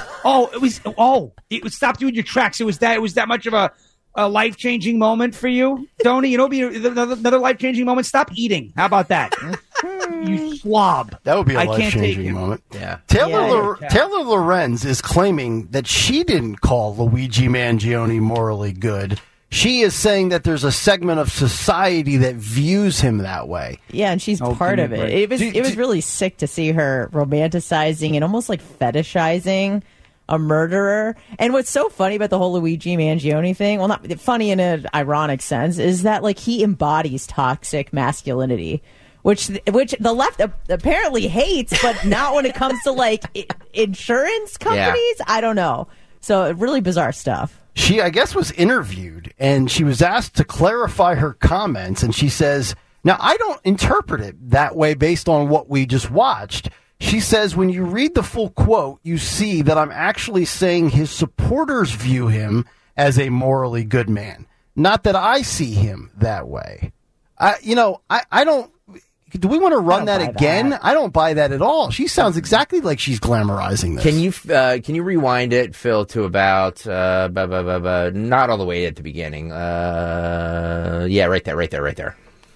It stopped you in your tracks. It was that much of a life-changing moment for you, Donny? Another life-changing moment? Stop eating. How about that? You slob. That would be a I can't take life-changing it. moment. Yeah. Taylor Lorenz is claiming that she didn't call Luigi Mangione morally good. She is saying that there's a segment of society that views him that way. Yeah, and she's part of it. It was really sick to see her romanticizing and almost like fetishizing a murderer. And what's so funny about the whole Luigi Mangione thing, well, not funny in an ironic sense, is that like he embodies toxic masculinity, which the left apparently hates, but not when it comes to like insurance companies. Yeah. I don't know. So really bizarre stuff. She, I guess, was interviewed, and she was asked to clarify her comments, and she says, now, I don't interpret it that way based on what we just watched. She says, when you read the full quote, you see that I'm actually saying his supporters view him as a morally good man, not that I see him that way. I don't... Do we want to run that again? I don't buy that at all. She sounds exactly like she's glamorizing this. Can you rewind it, Phil, to about not all the way at the beginning? Yeah, right there.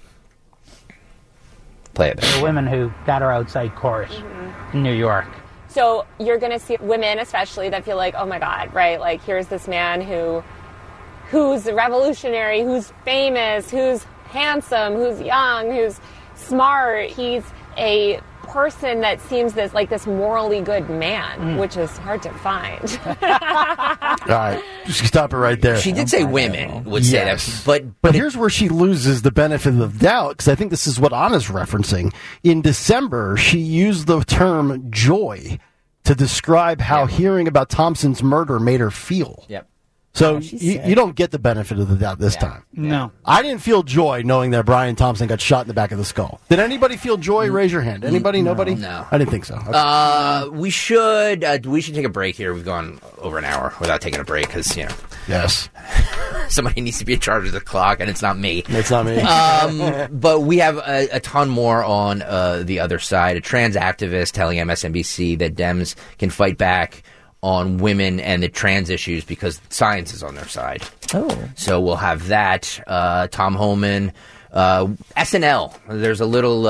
Play it. The women who gather outside court in New York. So you're going to see women especially that feel like, oh my God, right? Like, here's this man who's revolutionary, who's famous, who's handsome, who's young, who's smart. He's a person that seems this morally good man, which is hard to find. All right, just stop it right there. She did say women would say that, but here's where she loses the benefit of the doubt, because I think this is what Anna's referencing. In December, she used the term joy to describe how hearing about Thompson's murder made her feel. Yep. So you don't get the benefit of the doubt this time. No. I didn't feel joy knowing that Brian Thompson got shot in the back of the skull. Did anybody feel joy? Raise your hand. Anybody? Nobody? No. I didn't think so. Okay. We should take a break here. We've gone over an hour without taking a break because, Yes. somebody needs to be in charge of the clock, and it's not me. It's not me. But we have a ton more on the other side. A trans activist telling MSNBC that Dems can fight back on women and the trans issues because science is on their side. Oh. So we'll have that. Tom Homan, SNL. There's a little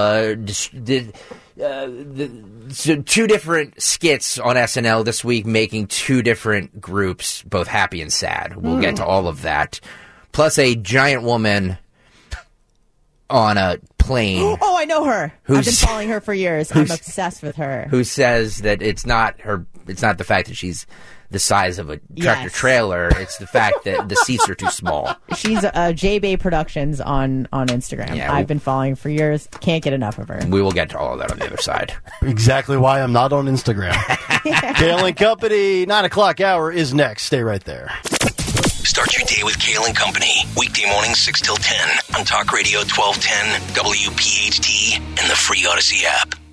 so two different skits on SNL this week, making two different groups, both happy and sad. We'll get to all of that. Plus a giant woman on a plane. Oh, I know her. I've been following her for years. I'm obsessed with her. Who says that it's not the fact that she's the size of a tractor trailer. It's the fact that the seats are too small. She's J-Bay Productions on Instagram. Yeah, I've been following for years. Can't get enough of her. We will get to all of that on the other side. Exactly why I'm not on Instagram. Kale and Company, 9 o'clock hour is next. Stay right there. Start your day with Kale and Company. Weekday mornings 6 till 10 on Talk Radio 1210, WPHT, and the free Odyssey app.